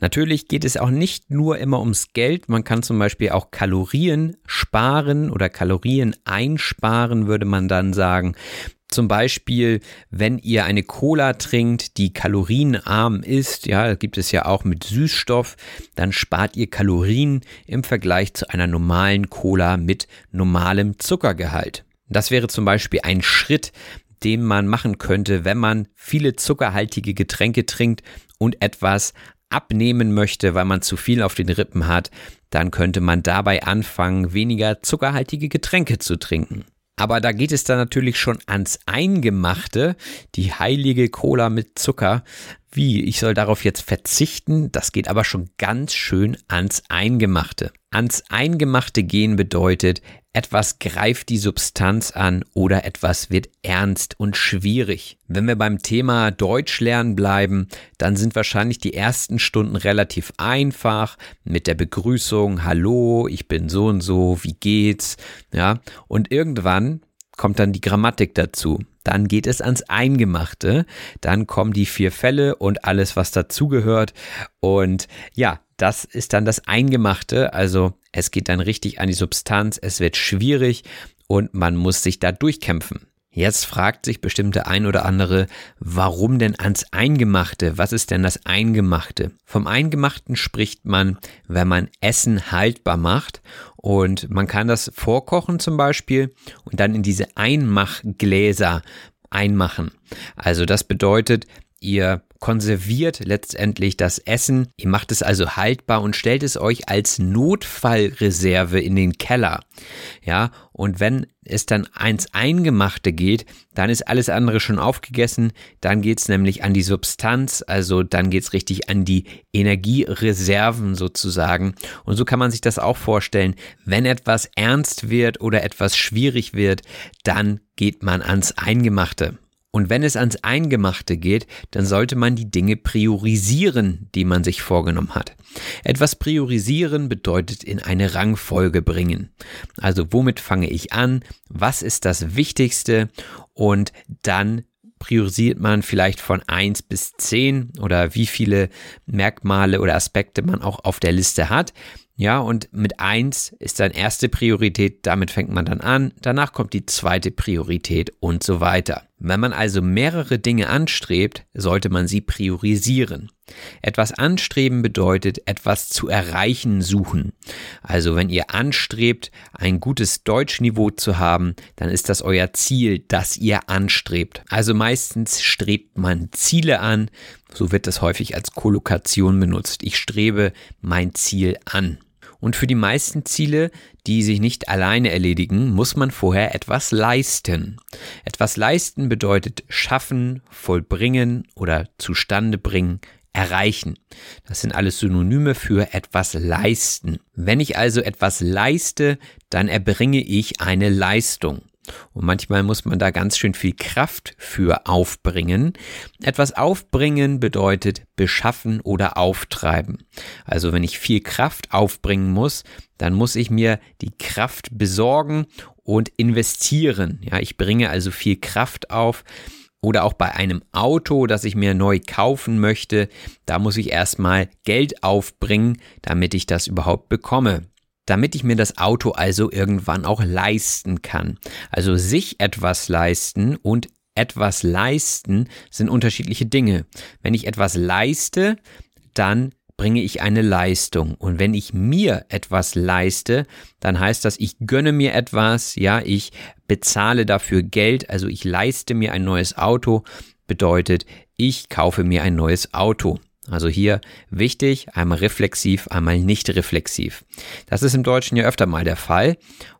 Natürlich geht es auch nicht nur immer ums Geld, man kann zum Beispiel auch Kalorien sparen oder Kalorien einsparen, würde man dann sagen. Zum Beispiel, wenn ihr eine Cola trinkt, die kalorienarm ist, ja, gibt es ja auch mit Süßstoff, dann spart ihr Kalorien im Vergleich zu einer normalen Cola mit normalem Zuckergehalt. Das wäre zum Beispiel ein Schritt, den man machen könnte, wenn man viele zuckerhaltige Getränke trinkt und etwas abnehmen möchte, weil man zu viel auf den Rippen hat, dann könnte man dabei anfangen, weniger zuckerhaltige Getränke zu trinken. Aber da geht es dann natürlich schon ans Eingemachte, die heilige Cola mit Zucker. Wie, ich soll darauf jetzt verzichten? Das geht aber schon ganz schön ans Eingemachte. Ans Eingemachte gehen bedeutet, etwas greift die Substanz an oder etwas wird ernst und schwierig. Wenn wir beim Thema Deutsch lernen bleiben, dann sind wahrscheinlich die ersten Stunden relativ einfach mit der Begrüßung, hallo, ich bin so und so, wie geht's? Ja, und irgendwann kommt dann die Grammatik dazu. Dann geht es ans Eingemachte, dann kommen die vier Fälle und alles, was dazugehört. Und ja, das ist dann das Eingemachte, also es geht dann richtig an die Substanz, es wird schwierig und man muss sich da durchkämpfen. Jetzt fragt sich bestimmt der ein oder andere, warum denn ans Eingemachte? Was ist denn das Eingemachte? Vom Eingemachten spricht man, wenn man Essen haltbar macht und man kann das vorkochen zum Beispiel und dann in diese Einmachgläser einmachen. Also das bedeutet, ihr konserviert letztendlich das Essen, ihr macht es also haltbar und stellt es euch als Notfallreserve in den Keller. Ja, und wenn es dann ans Eingemachte geht, dann ist alles andere schon aufgegessen, dann geht es nämlich an die Substanz, also dann geht es richtig an die Energiereserven sozusagen. Und so kann man sich das auch vorstellen, wenn etwas ernst wird oder etwas schwierig wird, dann geht man ans Eingemachte. Und wenn es ans Eingemachte geht, dann sollte man die Dinge priorisieren, die man sich vorgenommen hat. Etwas priorisieren bedeutet in eine Rangfolge bringen. Also womit fange ich an? Was ist das Wichtigste? Und dann priorisiert man vielleicht von eins bis zehn oder wie viele Merkmale oder Aspekte man auch auf der Liste hat. Ja, und mit eins ist dann erste Priorität, damit fängt man dann an, danach kommt die zweite Priorität und so weiter. Wenn man also mehrere Dinge anstrebt, sollte man sie priorisieren. Etwas anstreben bedeutet, etwas zu erreichen suchen. Also wenn ihr anstrebt, ein gutes Deutschniveau zu haben, dann ist das euer Ziel, das ihr anstrebt. Also meistens strebt man Ziele an, so wird das häufig als Kollokation benutzt. Ich strebe mein Ziel an. Und für die meisten Ziele, die sich nicht alleine erledigen, muss man vorher etwas leisten. Etwas leisten bedeutet schaffen, vollbringen oder zustande bringen, erreichen. Das sind alles Synonyme für etwas leisten. Wenn ich also etwas leiste, dann erbringe ich eine Leistung. Und manchmal muss man da ganz schön viel Kraft für aufbringen. Etwas aufbringen bedeutet beschaffen oder auftreiben. Also wenn ich viel Kraft aufbringen muss, dann muss ich mir die Kraft besorgen und investieren. Ja, ich bringe also viel Kraft auf. Oder auch bei einem Auto, das ich mir neu kaufen möchte, da muss ich erstmal Geld aufbringen, damit ich das überhaupt bekomme. Damit ich mir das Auto also irgendwann auch leisten kann. Also sich etwas leisten und etwas leisten sind unterschiedliche Dinge. Wenn ich etwas leiste, dann bringe ich eine Leistung. Und wenn ich mir etwas leiste, dann heißt das, ich gönne mir etwas, ja, ich bezahle dafür Geld, also ich leiste mir ein neues Auto, bedeutet, ich kaufe mir ein neues Auto. Also hier wichtig, einmal reflexiv, einmal nicht reflexiv. Das ist im Deutschen ja öfter mal der Fall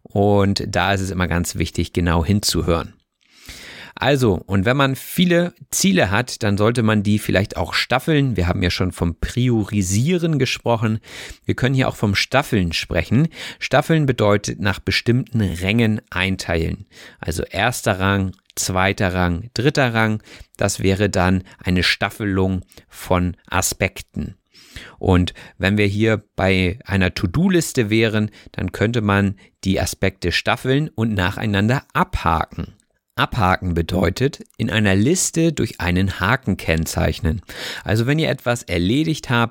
und da ist es immer ganz wichtig, genau hinzuhören. Also, und wenn man viele Ziele hat, dann sollte man die vielleicht auch staffeln. Wir haben ja schon vom Priorisieren gesprochen. Wir können hier auch vom Staffeln sprechen. Staffeln bedeutet nach bestimmten Rängen einteilen. Also erster Rang, zweiter Rang, dritter Rang. Das wäre dann eine Staffelung von Aspekten. Und wenn wir hier bei einer To-Do-Liste wären, dann könnte man die Aspekte staffeln und nacheinander abhaken. Abhaken bedeutet, in einer Liste durch einen Haken kennzeichnen. Also wenn ihr etwas erledigt habt,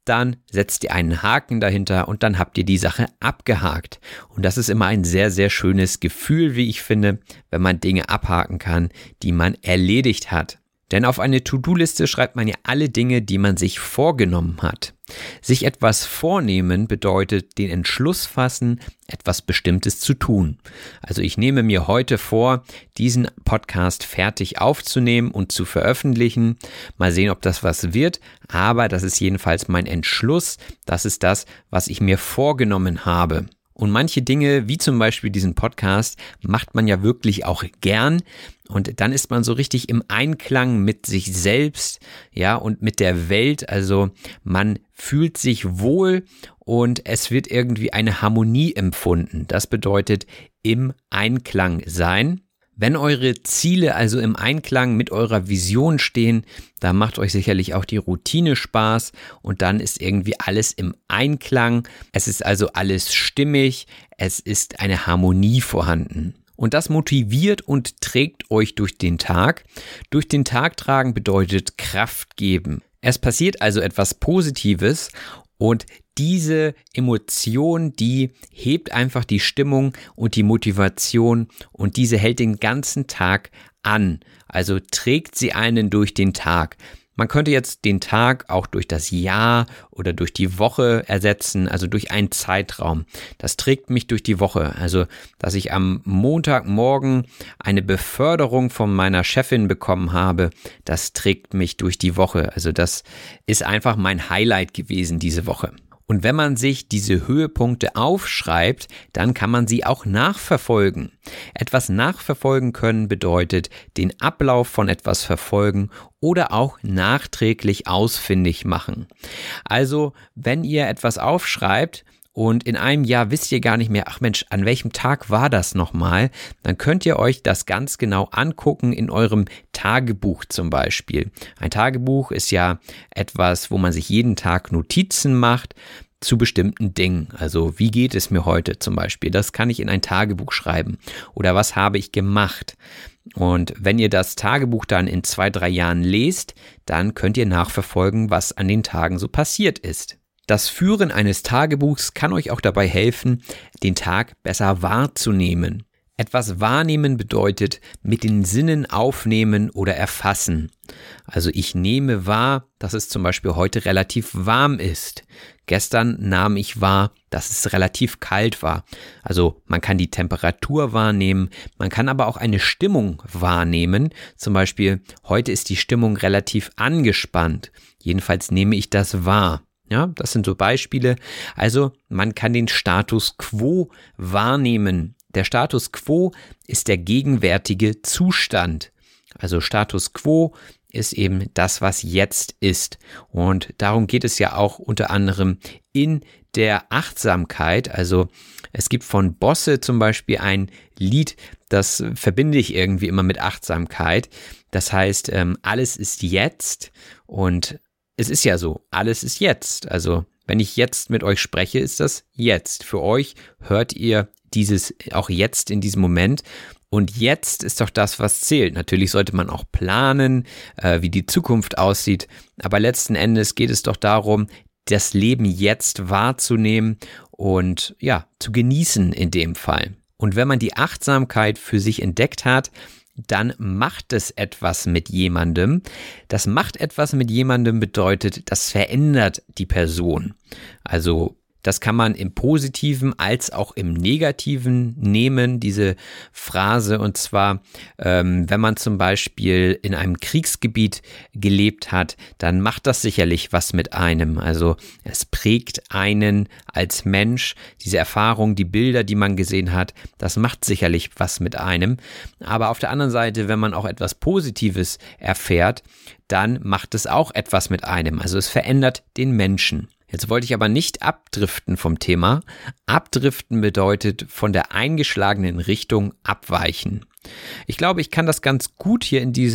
dann setzt ihr einen Haken dahinter und dann habt ihr die Sache abgehakt. Und das ist immer ein sehr, sehr schönes Gefühl, wie ich finde, wenn man Dinge abhaken kann, die man erledigt hat. Denn auf eine To-Do-Liste schreibt man ja alle Dinge, die man sich vorgenommen hat. Sich etwas vornehmen bedeutet den Entschluss fassen, etwas Bestimmtes zu tun. Also ich nehme mir heute vor, diesen Podcast fertig aufzunehmen und zu veröffentlichen. Mal sehen, ob das was wird, aber das ist jedenfalls mein Entschluss. Das ist das, was ich mir vorgenommen habe. Und manche Dinge, wie zum Beispiel diesen Podcast, macht man ja wirklich auch gern. Und dann ist man so richtig im Einklang mit sich selbst, ja, und mit der Welt. Also man fühlt sich wohl und es wird irgendwie eine Harmonie empfunden. Das bedeutet im Einklang sein. Wenn eure Ziele also im Einklang mit eurer Vision stehen, da macht euch sicherlich auch die Routine Spaß und dann ist irgendwie alles im Einklang. Es ist also alles stimmig, es ist eine Harmonie vorhanden. Und das motiviert und trägt euch durch den Tag. Durch den Tag tragen bedeutet Kraft geben. Es passiert also etwas Positives und diese Emotion, die hebt einfach die Stimmung und die Motivation und diese hält den ganzen Tag an. Also trägt sie einen durch den Tag. Man könnte jetzt den Tag auch durch das Jahr oder durch die Woche ersetzen, also durch einen Zeitraum. Das trägt mich durch die Woche. Also, dass ich am Montagmorgen eine Beförderung von meiner Chefin bekommen habe, das trägt mich durch die Woche. Also das ist einfach mein Highlight gewesen diese Woche. Und wenn man sich diese Höhepunkte aufschreibt, dann kann man sie auch nachverfolgen. Etwas nachverfolgen können bedeutet den Ablauf von etwas verfolgen oder auch nachträglich ausfindig machen. Also, wenn ihr etwas aufschreibt und in einem Jahr wisst ihr gar nicht mehr, ach Mensch, an welchem Tag war das nochmal? Dann könnt ihr euch das ganz genau angucken in eurem Tagebuch zum Beispiel. Ein Tagebuch ist ja etwas, wo man sich jeden Tag Notizen macht zu bestimmten Dingen. Also wie geht es mir heute zum Beispiel? Das kann ich in ein Tagebuch schreiben. Oder was habe ich gemacht? Und wenn ihr das Tagebuch dann in zwei, drei Jahren lest, dann könnt ihr nachverfolgen, was an den Tagen so passiert ist. Das Führen eines Tagebuchs kann euch auch dabei helfen, den Tag besser wahrzunehmen. Etwas wahrnehmen bedeutet mit den Sinnen aufnehmen oder erfassen. Also ich nehme wahr, dass es zum Beispiel heute relativ warm ist. Gestern nahm ich wahr, dass es relativ kalt war. Also man kann die Temperatur wahrnehmen, man kann aber auch eine Stimmung wahrnehmen. Zum Beispiel heute ist die Stimmung relativ angespannt. Jedenfalls nehme ich das wahr. Ja, das sind so Beispiele. Also man kann den Status quo wahrnehmen. Der Status quo ist der gegenwärtige Zustand. Also Status quo ist eben das, was jetzt ist. Und darum geht es ja auch unter anderem in der Achtsamkeit. Also es gibt von Bosse zum Beispiel ein Lied, das verbinde ich irgendwie immer mit Achtsamkeit. Das heißt, alles ist jetzt und es ist ja so, alles ist jetzt. Also wenn ich jetzt mit euch spreche, ist das jetzt. Für euch hört ihr dieses auch jetzt in diesem Moment. Und jetzt ist doch das, was zählt. Natürlich sollte man auch planen, äh, wie die Zukunft aussieht. Aber letzten Endes geht es doch darum, das Leben jetzt wahrzunehmen und ja, zu genießen in dem Fall. Und wenn man die Achtsamkeit für sich entdeckt hat, dann macht es etwas mit jemandem. Das macht etwas mit jemandem bedeutet, das verändert die Person. Also das kann man im Positiven als auch im Negativen nehmen, diese Phrase. Und zwar, ähm, wenn man zum Beispiel in einem Kriegsgebiet gelebt hat, dann macht das sicherlich was mit einem. Also es prägt einen als Mensch. Diese Erfahrung, die Bilder, die man gesehen hat, das macht sicherlich was mit einem. Aber auf der anderen Seite, wenn man auch etwas Positives erfährt, dann macht es auch etwas mit einem. Also es verändert den Menschen. Jetzt wollte ich aber nicht abdriften vom Thema. Abdriften bedeutet von der eingeschlagenen Richtung abweichen. Ich glaube, ich kann das ganz gut hier in diesem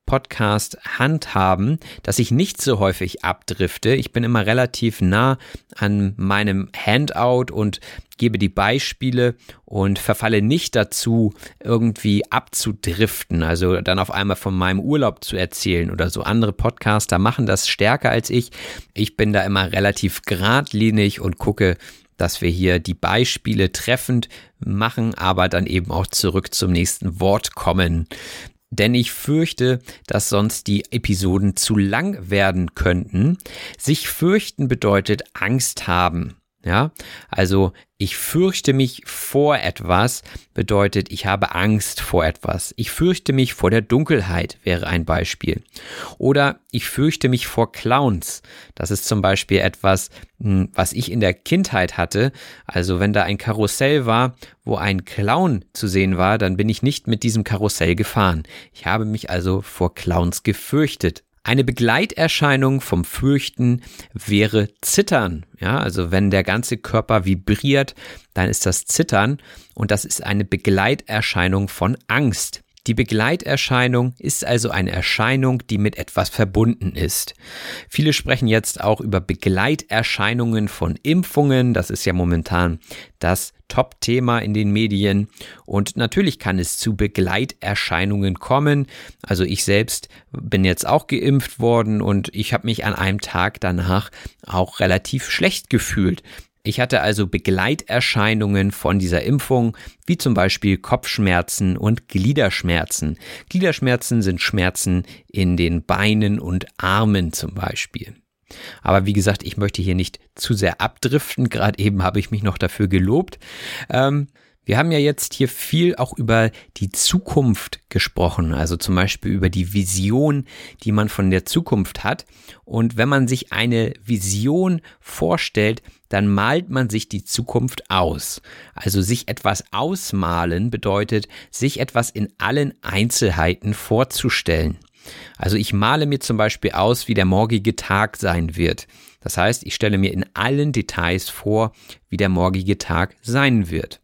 Podcast handhaben, dass ich nicht so häufig abdrifte. Ich bin immer relativ nah an meinem Handout und gebe die Beispiele und verfalle nicht dazu, irgendwie abzudriften, also dann auf einmal von meinem Urlaub zu erzählen oder so. Andere Podcaster machen das stärker als ich. Ich bin da immer relativ geradlinig und gucke, dass wir hier die Beispiele treffend machen, aber dann eben auch zurück zum nächsten Wort kommen. Denn ich fürchte, dass sonst die Episoden zu lang werden könnten. Sich fürchten bedeutet Angst haben. Ja, also ich fürchte mich vor etwas bedeutet, ich habe Angst vor etwas. Ich fürchte mich vor der Dunkelheit wäre ein Beispiel. Oder ich fürchte mich vor Clowns. Das ist zum Beispiel etwas, was ich in der Kindheit hatte. Also wenn da ein Karussell war, wo ein Clown zu sehen war, dann bin ich nicht mit diesem Karussell gefahren. Ich habe mich also vor Clowns gefürchtet. Eine Begleiterscheinung vom Fürchten wäre Zittern. Ja, also wenn der ganze Körper vibriert, dann ist das Zittern und das ist eine Begleiterscheinung von Angst. Die Begleiterscheinung ist also eine Erscheinung, die mit etwas verbunden ist. Viele sprechen jetzt auch über Begleiterscheinungen von Impfungen. Das ist ja momentan das Top-Thema in den Medien. Und natürlich kann es zu Begleiterscheinungen kommen. Also ich selbst bin jetzt auch geimpft worden und ich habe mich an einem Tag danach auch relativ schlecht gefühlt. Ich hatte also Begleiterscheinungen von dieser Impfung, wie zum Beispiel Kopfschmerzen und Gliederschmerzen. Gliederschmerzen sind Schmerzen in den Beinen und Armen zum Beispiel. Aber wie gesagt, ich möchte hier nicht zu sehr abdriften. Gerade eben habe ich mich noch dafür gelobt. Ähm, Wir haben ja jetzt hier viel auch über die Zukunft gesprochen, also zum Beispiel über die Vision, die man von der Zukunft hat. Und wenn man sich eine Vision vorstellt, dann malt man sich die Zukunft aus. Also sich etwas ausmalen bedeutet, sich etwas in allen Einzelheiten vorzustellen. Also ich male mir zum Beispiel aus, wie der morgige Tag sein wird. Das heißt, ich stelle mir in allen Details vor, wie der morgige Tag sein wird.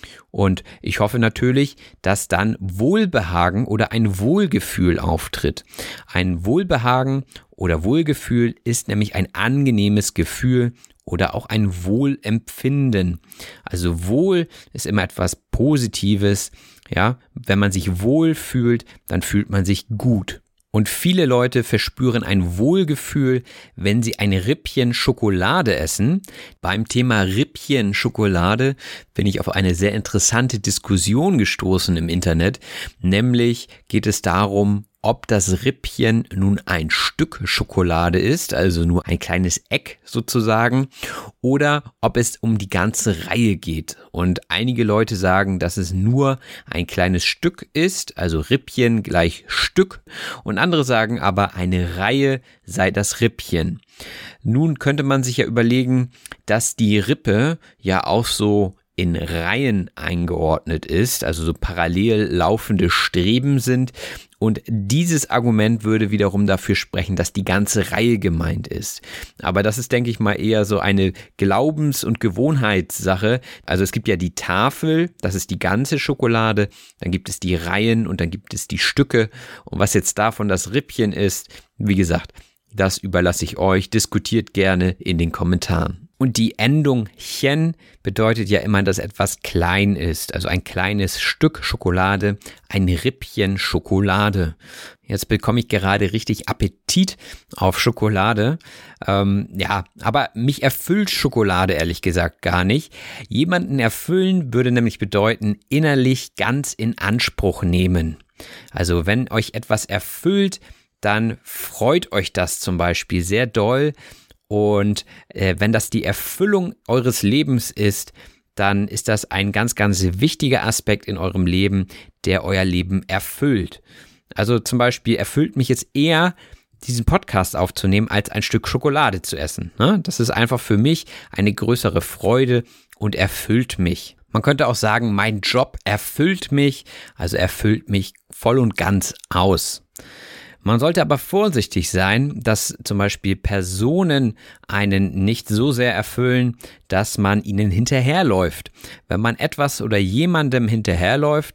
Und ich hoffe natürlich, dass dann Wohlbehagen oder ein Wohlgefühl auftritt. Ein Wohlbehagen oder Wohlgefühl ist nämlich ein angenehmes Gefühl oder auch ein Wohlempfinden. Also Wohl ist immer etwas Positives. Ja, wenn man sich wohl fühlt, dann fühlt man sich gut. Und viele Leute verspüren ein Wohlgefühl, wenn sie ein Rippchen Schokolade essen. Beim Thema Rippchen Schokolade bin ich auf eine sehr interessante Diskussion gestoßen im Internet. Nämlich geht es darum, ob das Rippchen nun ein Stück Schokolade ist, also nur ein kleines Eck sozusagen, oder ob es um die ganze Reihe geht. Und einige Leute sagen, dass es nur ein kleines Stück ist, also Rippchen gleich Stück, und andere sagen aber, eine Reihe sei das Rippchen. Nun könnte man sich ja überlegen, dass die Rippe ja auch so in Reihen eingeordnet ist, also so parallel laufende Streben sind. Und dieses Argument würde wiederum dafür sprechen, dass die ganze Reihe gemeint ist. Aber das ist, denke ich mal, eher so eine Glaubens- und Gewohnheitssache. Also es gibt ja die Tafel, das ist die ganze Schokolade, dann gibt es die Reihen und dann gibt es die Stücke. Und was jetzt davon das Rippchen ist, wie gesagt, das überlasse ich euch. Diskutiert gerne in den Kommentaren. Und die Endung chen bedeutet ja immer, dass etwas klein ist, also ein kleines Stück Schokolade, ein Rippchen Schokolade. Jetzt bekomme ich gerade richtig Appetit auf Schokolade. Ähm, ja, aber mich erfüllt Schokolade ehrlich gesagt gar nicht. Jemanden erfüllen würde nämlich bedeuten, innerlich ganz in Anspruch nehmen. Also wenn euch etwas erfüllt, dann freut euch das zum Beispiel sehr doll. Und äh, wenn das die Erfüllung eures Lebens ist, dann ist das ein ganz, ganz wichtiger Aspekt in eurem Leben, der euer Leben erfüllt. Also zum Beispiel erfüllt mich jetzt eher, diesen Podcast aufzunehmen, als ein Stück Schokolade zu essen. Ne? Das ist einfach für mich eine größere Freude und erfüllt mich. Man könnte auch sagen, mein Job erfüllt mich, also erfüllt mich voll und ganz aus. Man sollte aber vorsichtig sein, dass zum Beispiel Personen einen nicht so sehr erfüllen, dass man ihnen hinterherläuft. Wenn man etwas oder jemandem hinterherläuft,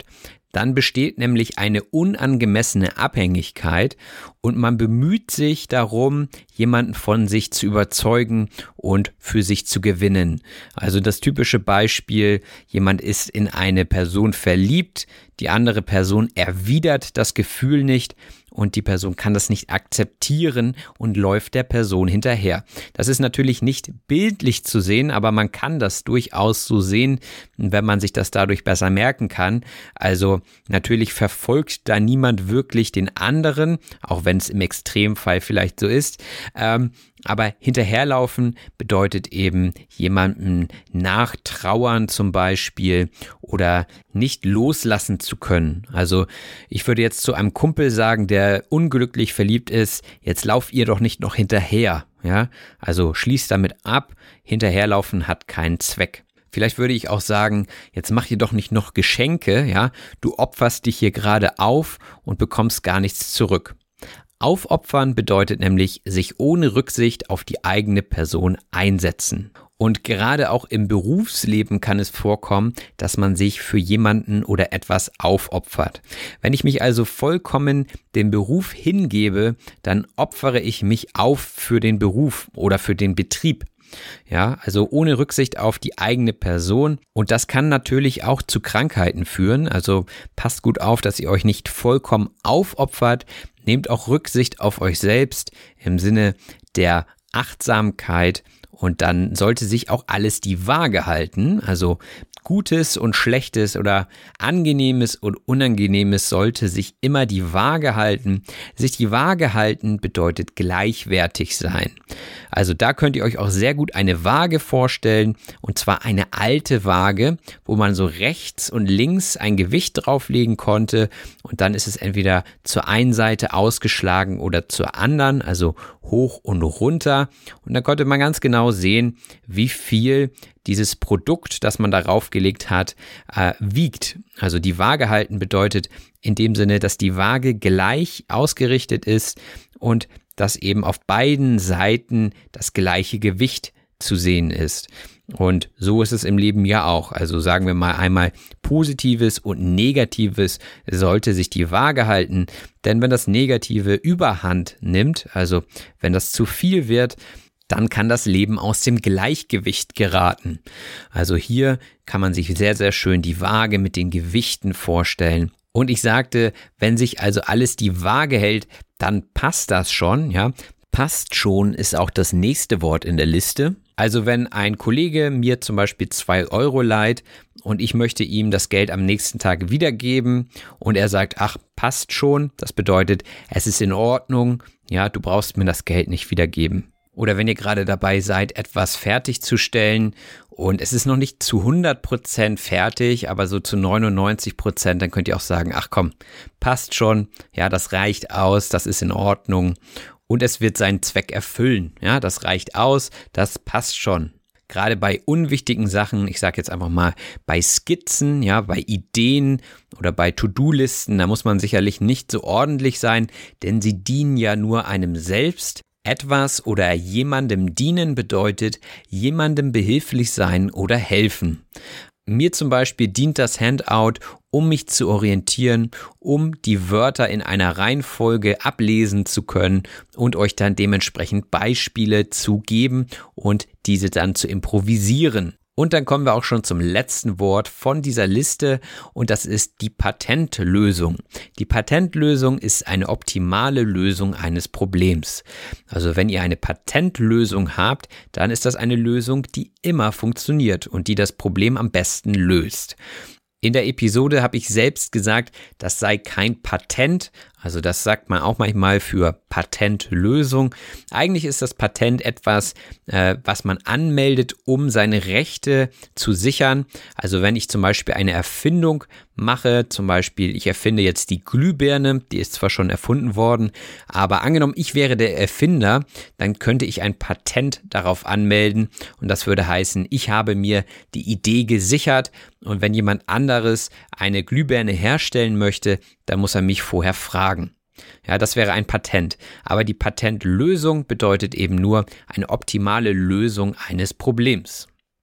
Dann besteht nämlich eine unangemessene Abhängigkeit und man bemüht sich darum, jemanden von sich zu überzeugen und für sich zu gewinnen. Also das typische Beispiel, jemand ist in eine Person verliebt, die andere Person erwidert das Gefühl nicht und die Person kann das nicht akzeptieren und läuft der Person hinterher. Das ist natürlich nicht bildlich zu sehen, aber man kann das durchaus so sehen, wenn man sich das dadurch besser merken kann. Also natürlich verfolgt da niemand wirklich den anderen, auch wenn es im Extremfall vielleicht so ist. Ähm, aber hinterherlaufen bedeutet eben jemandem nachtrauern zum Beispiel oder nicht loslassen zu können. Also ich würde jetzt zu einem Kumpel sagen, der unglücklich verliebt ist, jetzt lauf ihr doch nicht noch hinterher. Ja? Also schließ damit ab, hinterherlaufen hat keinen Zweck. Vielleicht würde ich auch sagen, jetzt mach dir doch nicht noch Geschenke, ja? Du opferst dich hier gerade auf und bekommst gar nichts zurück. Aufopfern bedeutet nämlich sich ohne Rücksicht auf die eigene Person einsetzen. Und gerade auch im Berufsleben kann es vorkommen, dass man sich für jemanden oder etwas aufopfert. Wenn ich mich also vollkommen dem Beruf hingebe, dann opfere ich mich auf für den Beruf oder für den Betrieb. Ja, also ohne Rücksicht auf die eigene Person. Und das kann natürlich auch zu Krankheiten führen. Also passt gut auf, dass ihr euch nicht vollkommen aufopfert. Nehmt auch Rücksicht auf euch selbst im Sinne der Achtsamkeit. Und dann sollte sich auch alles die Waage halten. Also Gutes und Schlechtes oder Angenehmes und Unangenehmes sollte sich immer die Waage halten. Sich die Waage halten bedeutet gleichwertig sein. Also da könnt ihr euch auch sehr gut eine Waage vorstellen, und zwar eine alte Waage, wo man so rechts und links ein Gewicht drauflegen konnte und dann ist es entweder zur einen Seite ausgeschlagen oder zur anderen, also hoch und runter, und dann konnte man ganz genau sehen, wie viel dieses Produkt, das man darauf gelegt hat, äh, wiegt. Also die Waage halten bedeutet in dem Sinne, dass die Waage gleich ausgerichtet ist und dass eben auf beiden Seiten das gleiche Gewicht zu sehen ist. Und so ist es im Leben ja auch. Also sagen wir mal einmal Positives und Negatives sollte sich die Waage halten. Denn wenn das Negative Überhand nimmt, also wenn das zu viel wird, dann kann das Leben aus dem Gleichgewicht geraten. Also hier kann man sich sehr, sehr schön die Waage mit den Gewichten vorstellen. Und ich sagte, wenn sich also alles die Waage hält, dann passt das schon, ja. Passt schon ist auch das nächste Wort in der Liste. Also wenn ein Kollege mir zum Beispiel zwei Euro leiht und ich möchte ihm das Geld am nächsten Tag wiedergeben und er sagt, ach, passt schon, das bedeutet, es ist in Ordnung, ja, du brauchst mir das Geld nicht wiedergeben. Oder wenn ihr gerade dabei seid, etwas fertigzustellen und es ist noch nicht zu hundert Prozent fertig, aber so zu neunundneunzig Prozent, dann könnt ihr auch sagen, ach komm, passt schon, ja, das reicht aus, das ist in Ordnung und es wird seinen Zweck erfüllen, ja, das reicht aus, das passt schon. Gerade bei unwichtigen Sachen, ich sage jetzt einfach mal bei Skizzen, ja, bei Ideen oder bei To-Do-Listen, da muss man sicherlich nicht so ordentlich sein, denn sie dienen ja nur einem selbst. Etwas oder jemandem dienen bedeutet, jemandem behilflich sein oder helfen. Mir zum Beispiel dient das Handout, um mich zu orientieren, um die Wörter in einer Reihenfolge ablesen zu können und euch dann dementsprechend Beispiele zu geben und diese dann zu improvisieren. Und dann kommen wir auch schon zum letzten Wort von dieser Liste und das ist die Patentlösung. Die Patentlösung ist eine optimale Lösung eines Problems. Also wenn ihr eine Patentlösung habt, dann ist das eine Lösung, die immer funktioniert und die das Problem am besten löst. In der Episode habe ich selbst gesagt, das sei kein Patent, also das sagt man auch manchmal für Patentlösung. Eigentlich ist das Patent etwas, äh, was man anmeldet, um seine Rechte zu sichern. Also wenn ich zum Beispiel eine Erfindung mache, zum Beispiel ich erfinde jetzt die Glühbirne, die ist zwar schon erfunden worden, aber angenommen ich wäre der Erfinder, dann könnte ich ein Patent darauf anmelden und das würde heißen, ich habe mir die Idee gesichert und wenn jemand anderes eine Glühbirne herstellen möchte, dann muss er mich vorher fragen. Ja, das wäre ein Patent. Aber die Patentlösung bedeutet eben nur eine optimale Lösung eines Problems.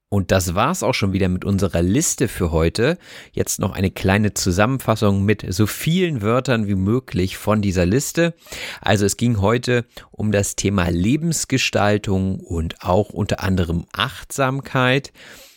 Und das war's auch schon wieder mit unserer Liste für heute. Jetzt noch eine kleine Zusammenfassung mit so vielen Wörtern wie möglich von dieser Liste. Also es ging heute um das Thema Lebensgestaltung und auch unter anderem Achtsamkeit.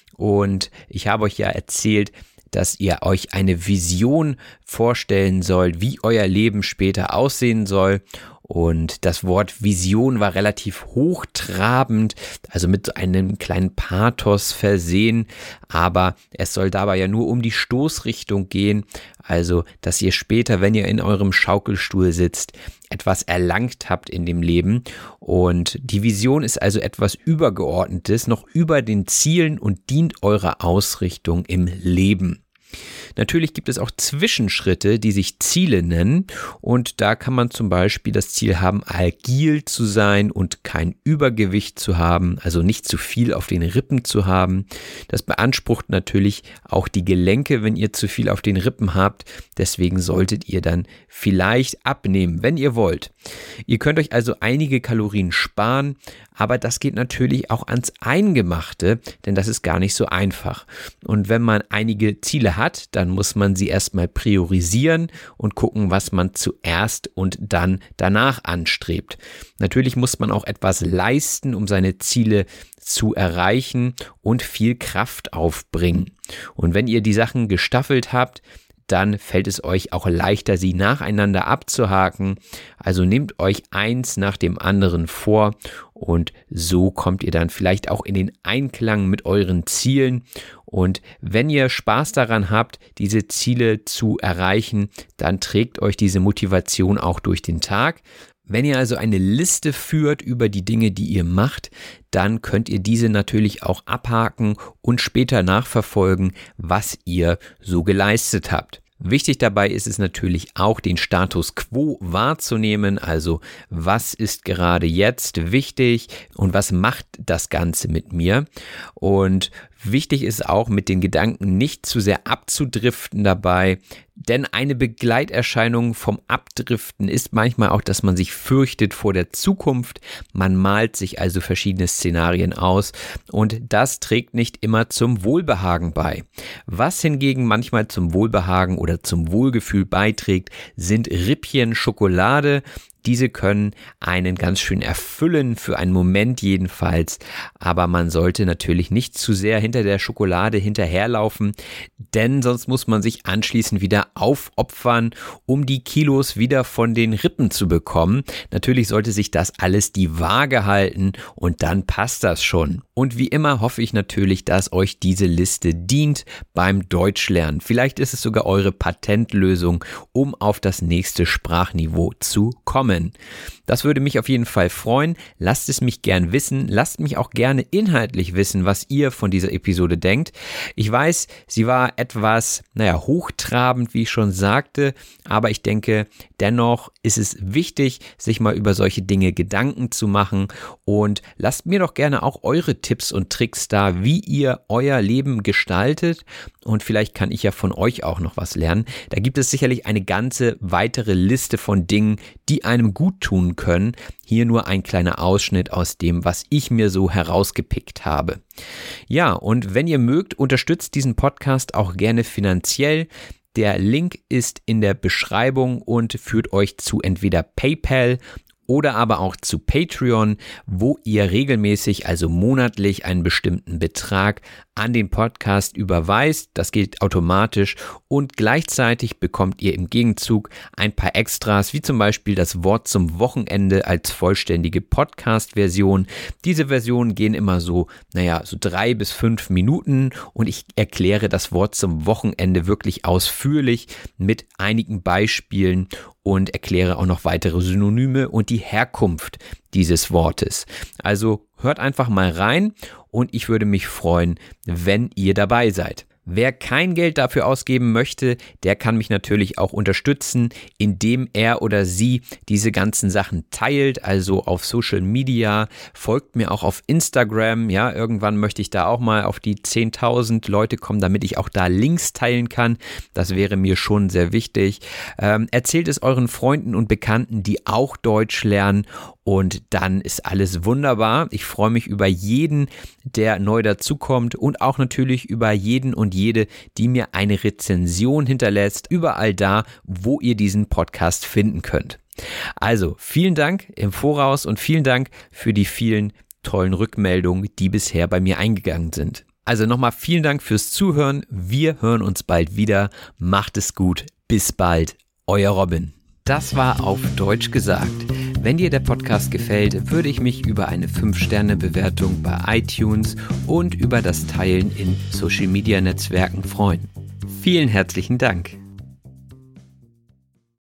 Und ich habe euch ja erzählt, dass ihr euch eine Vision vorstellen sollt, wie euer Leben später aussehen soll. Und das Wort Vision war relativ hochtrabend, also mit einem kleinen Pathos versehen, aber es soll dabei ja nur um die Stoßrichtung gehen, also dass ihr später, wenn ihr in eurem Schaukelstuhl sitzt, etwas erlangt habt in dem Leben. Und die Vision ist also etwas Übergeordnetes, noch über den Zielen und dient eurer Ausrichtung im Leben. Natürlich gibt es auch Zwischenschritte, die sich Ziele nennen, und da kann man zum Beispiel das Ziel haben, agil zu sein und kein Übergewicht zu haben, also nicht zu viel auf den Rippen zu haben. Das beansprucht natürlich auch die Gelenke, wenn ihr zu viel auf den Rippen habt. Deswegen solltet ihr dann vielleicht abnehmen, wenn ihr wollt. Ihr könnt euch also einige Kalorien sparen, aber das geht natürlich auch ans Eingemachte, denn das ist gar nicht so einfach. Und wenn man einige Ziele hat, dann muss man sie erstmal priorisieren und gucken, was man zuerst und dann danach anstrebt. Natürlich muss man auch etwas leisten, um seine Ziele zu erreichen und viel Kraft aufbringen. Und wenn ihr die Sachen gestaffelt habt, dann fällt es euch auch leichter, sie nacheinander abzuhaken. Also nehmt euch eins nach dem anderen vor und so kommt ihr dann vielleicht auch in den Einklang mit euren Zielen. Und wenn ihr Spaß daran habt, diese Ziele zu erreichen, dann trägt euch diese Motivation auch durch den Tag. Wenn ihr also eine Liste führt über die Dinge, die ihr macht, dann könnt ihr diese natürlich auch abhaken und später nachverfolgen, was ihr so geleistet habt. Wichtig dabei ist es natürlich auch, den Status quo wahrzunehmen, also was ist gerade jetzt wichtig und was macht das Ganze mit mir. Und wichtig ist auch, mit den Gedanken nicht zu sehr abzudriften dabei, denn eine Begleiterscheinung vom Abdriften ist manchmal auch, dass man sich fürchtet vor der Zukunft. Man malt sich also verschiedene Szenarien aus und das trägt nicht immer zum Wohlbehagen bei. Was hingegen manchmal zum Wohlbehagen oder zum Wohlgefühl beiträgt, sind Rippchen Schokolade. Diese können einen ganz schön erfüllen, für einen Moment jedenfalls, aber man sollte natürlich nicht zu sehr hinter der Schokolade hinterherlaufen, denn sonst muss man sich anschließend wieder aufopfern, um die Kilos wieder von den Rippen zu bekommen. Natürlich sollte sich das alles die Waage halten und dann passt das schon. Und wie immer hoffe ich natürlich, dass euch diese Liste dient beim Deutschlernen. Vielleicht ist es sogar eure Patentlösung, um auf das nächste Sprachniveau zu kommen. Das würde mich auf jeden Fall freuen. Lasst es mich gern wissen. Lasst mich auch gerne inhaltlich wissen, was ihr von dieser Episode denkt. Ich weiß, sie war etwas, naja, hochtrabend, wie ich schon sagte, aber ich denke, dennoch ist es wichtig, sich mal über solche Dinge Gedanken zu machen, und lasst mir doch gerne auch eure Tipps und Tricks da, wie ihr euer Leben gestaltet, und vielleicht kann ich ja von euch auch noch was lernen. Da gibt es sicherlich eine ganze weitere Liste von Dingen, die einem gut tun können. Hier nur ein kleiner Ausschnitt aus dem, was ich mir so herausgepickt habe. Ja, und wenn ihr mögt, unterstützt diesen Podcast auch gerne finanziell. Der Link ist in der Beschreibung und führt euch zu entweder PayPal oder aber auch zu Patreon, wo ihr regelmäßig, also monatlich, einen bestimmten Betrag an den Podcast überweist. Das geht automatisch und gleichzeitig bekommt ihr im Gegenzug ein paar Extras, wie zum Beispiel das Wort zum Wochenende als vollständige Podcast-Version. Diese Versionen gehen immer so, naja, so drei bis fünf Minuten und ich erkläre das Wort zum Wochenende wirklich ausführlich mit einigen Beispielen und erkläre auch noch weitere Synonyme und die Herkunft dieses Wortes. Also hört einfach mal rein und ich würde mich freuen, wenn ihr dabei seid. Wer kein Geld dafür ausgeben möchte, der kann mich natürlich auch unterstützen, indem er oder sie diese ganzen Sachen teilt, also auf Social Media, folgt mir auch auf Instagram, ja, irgendwann möchte ich da auch mal auf die zehntausend Leute kommen, damit ich auch da Links teilen kann, das wäre mir schon sehr wichtig. Ähm, erzählt es euren Freunden und Bekannten, die auch Deutsch lernen, und dann ist alles wunderbar. Ich freue mich über jeden der neu dazukommt und auch natürlich über jeden und jede, die mir eine Rezension hinterlässt, überall da, wo ihr diesen Podcast finden könnt. Also vielen Dank im Voraus und vielen Dank für die vielen tollen Rückmeldungen, die bisher bei mir eingegangen sind. Also nochmal vielen Dank fürs Zuhören. Wir hören uns bald wieder. Macht es gut. Bis bald. Euer Robin. Das war Auf Deutsch gesagt. Wenn dir der Podcast gefällt, würde ich mich über eine fünf Sterne Bewertung bei iTunes und über das Teilen in Social Media Netzwerken freuen. Vielen herzlichen Dank.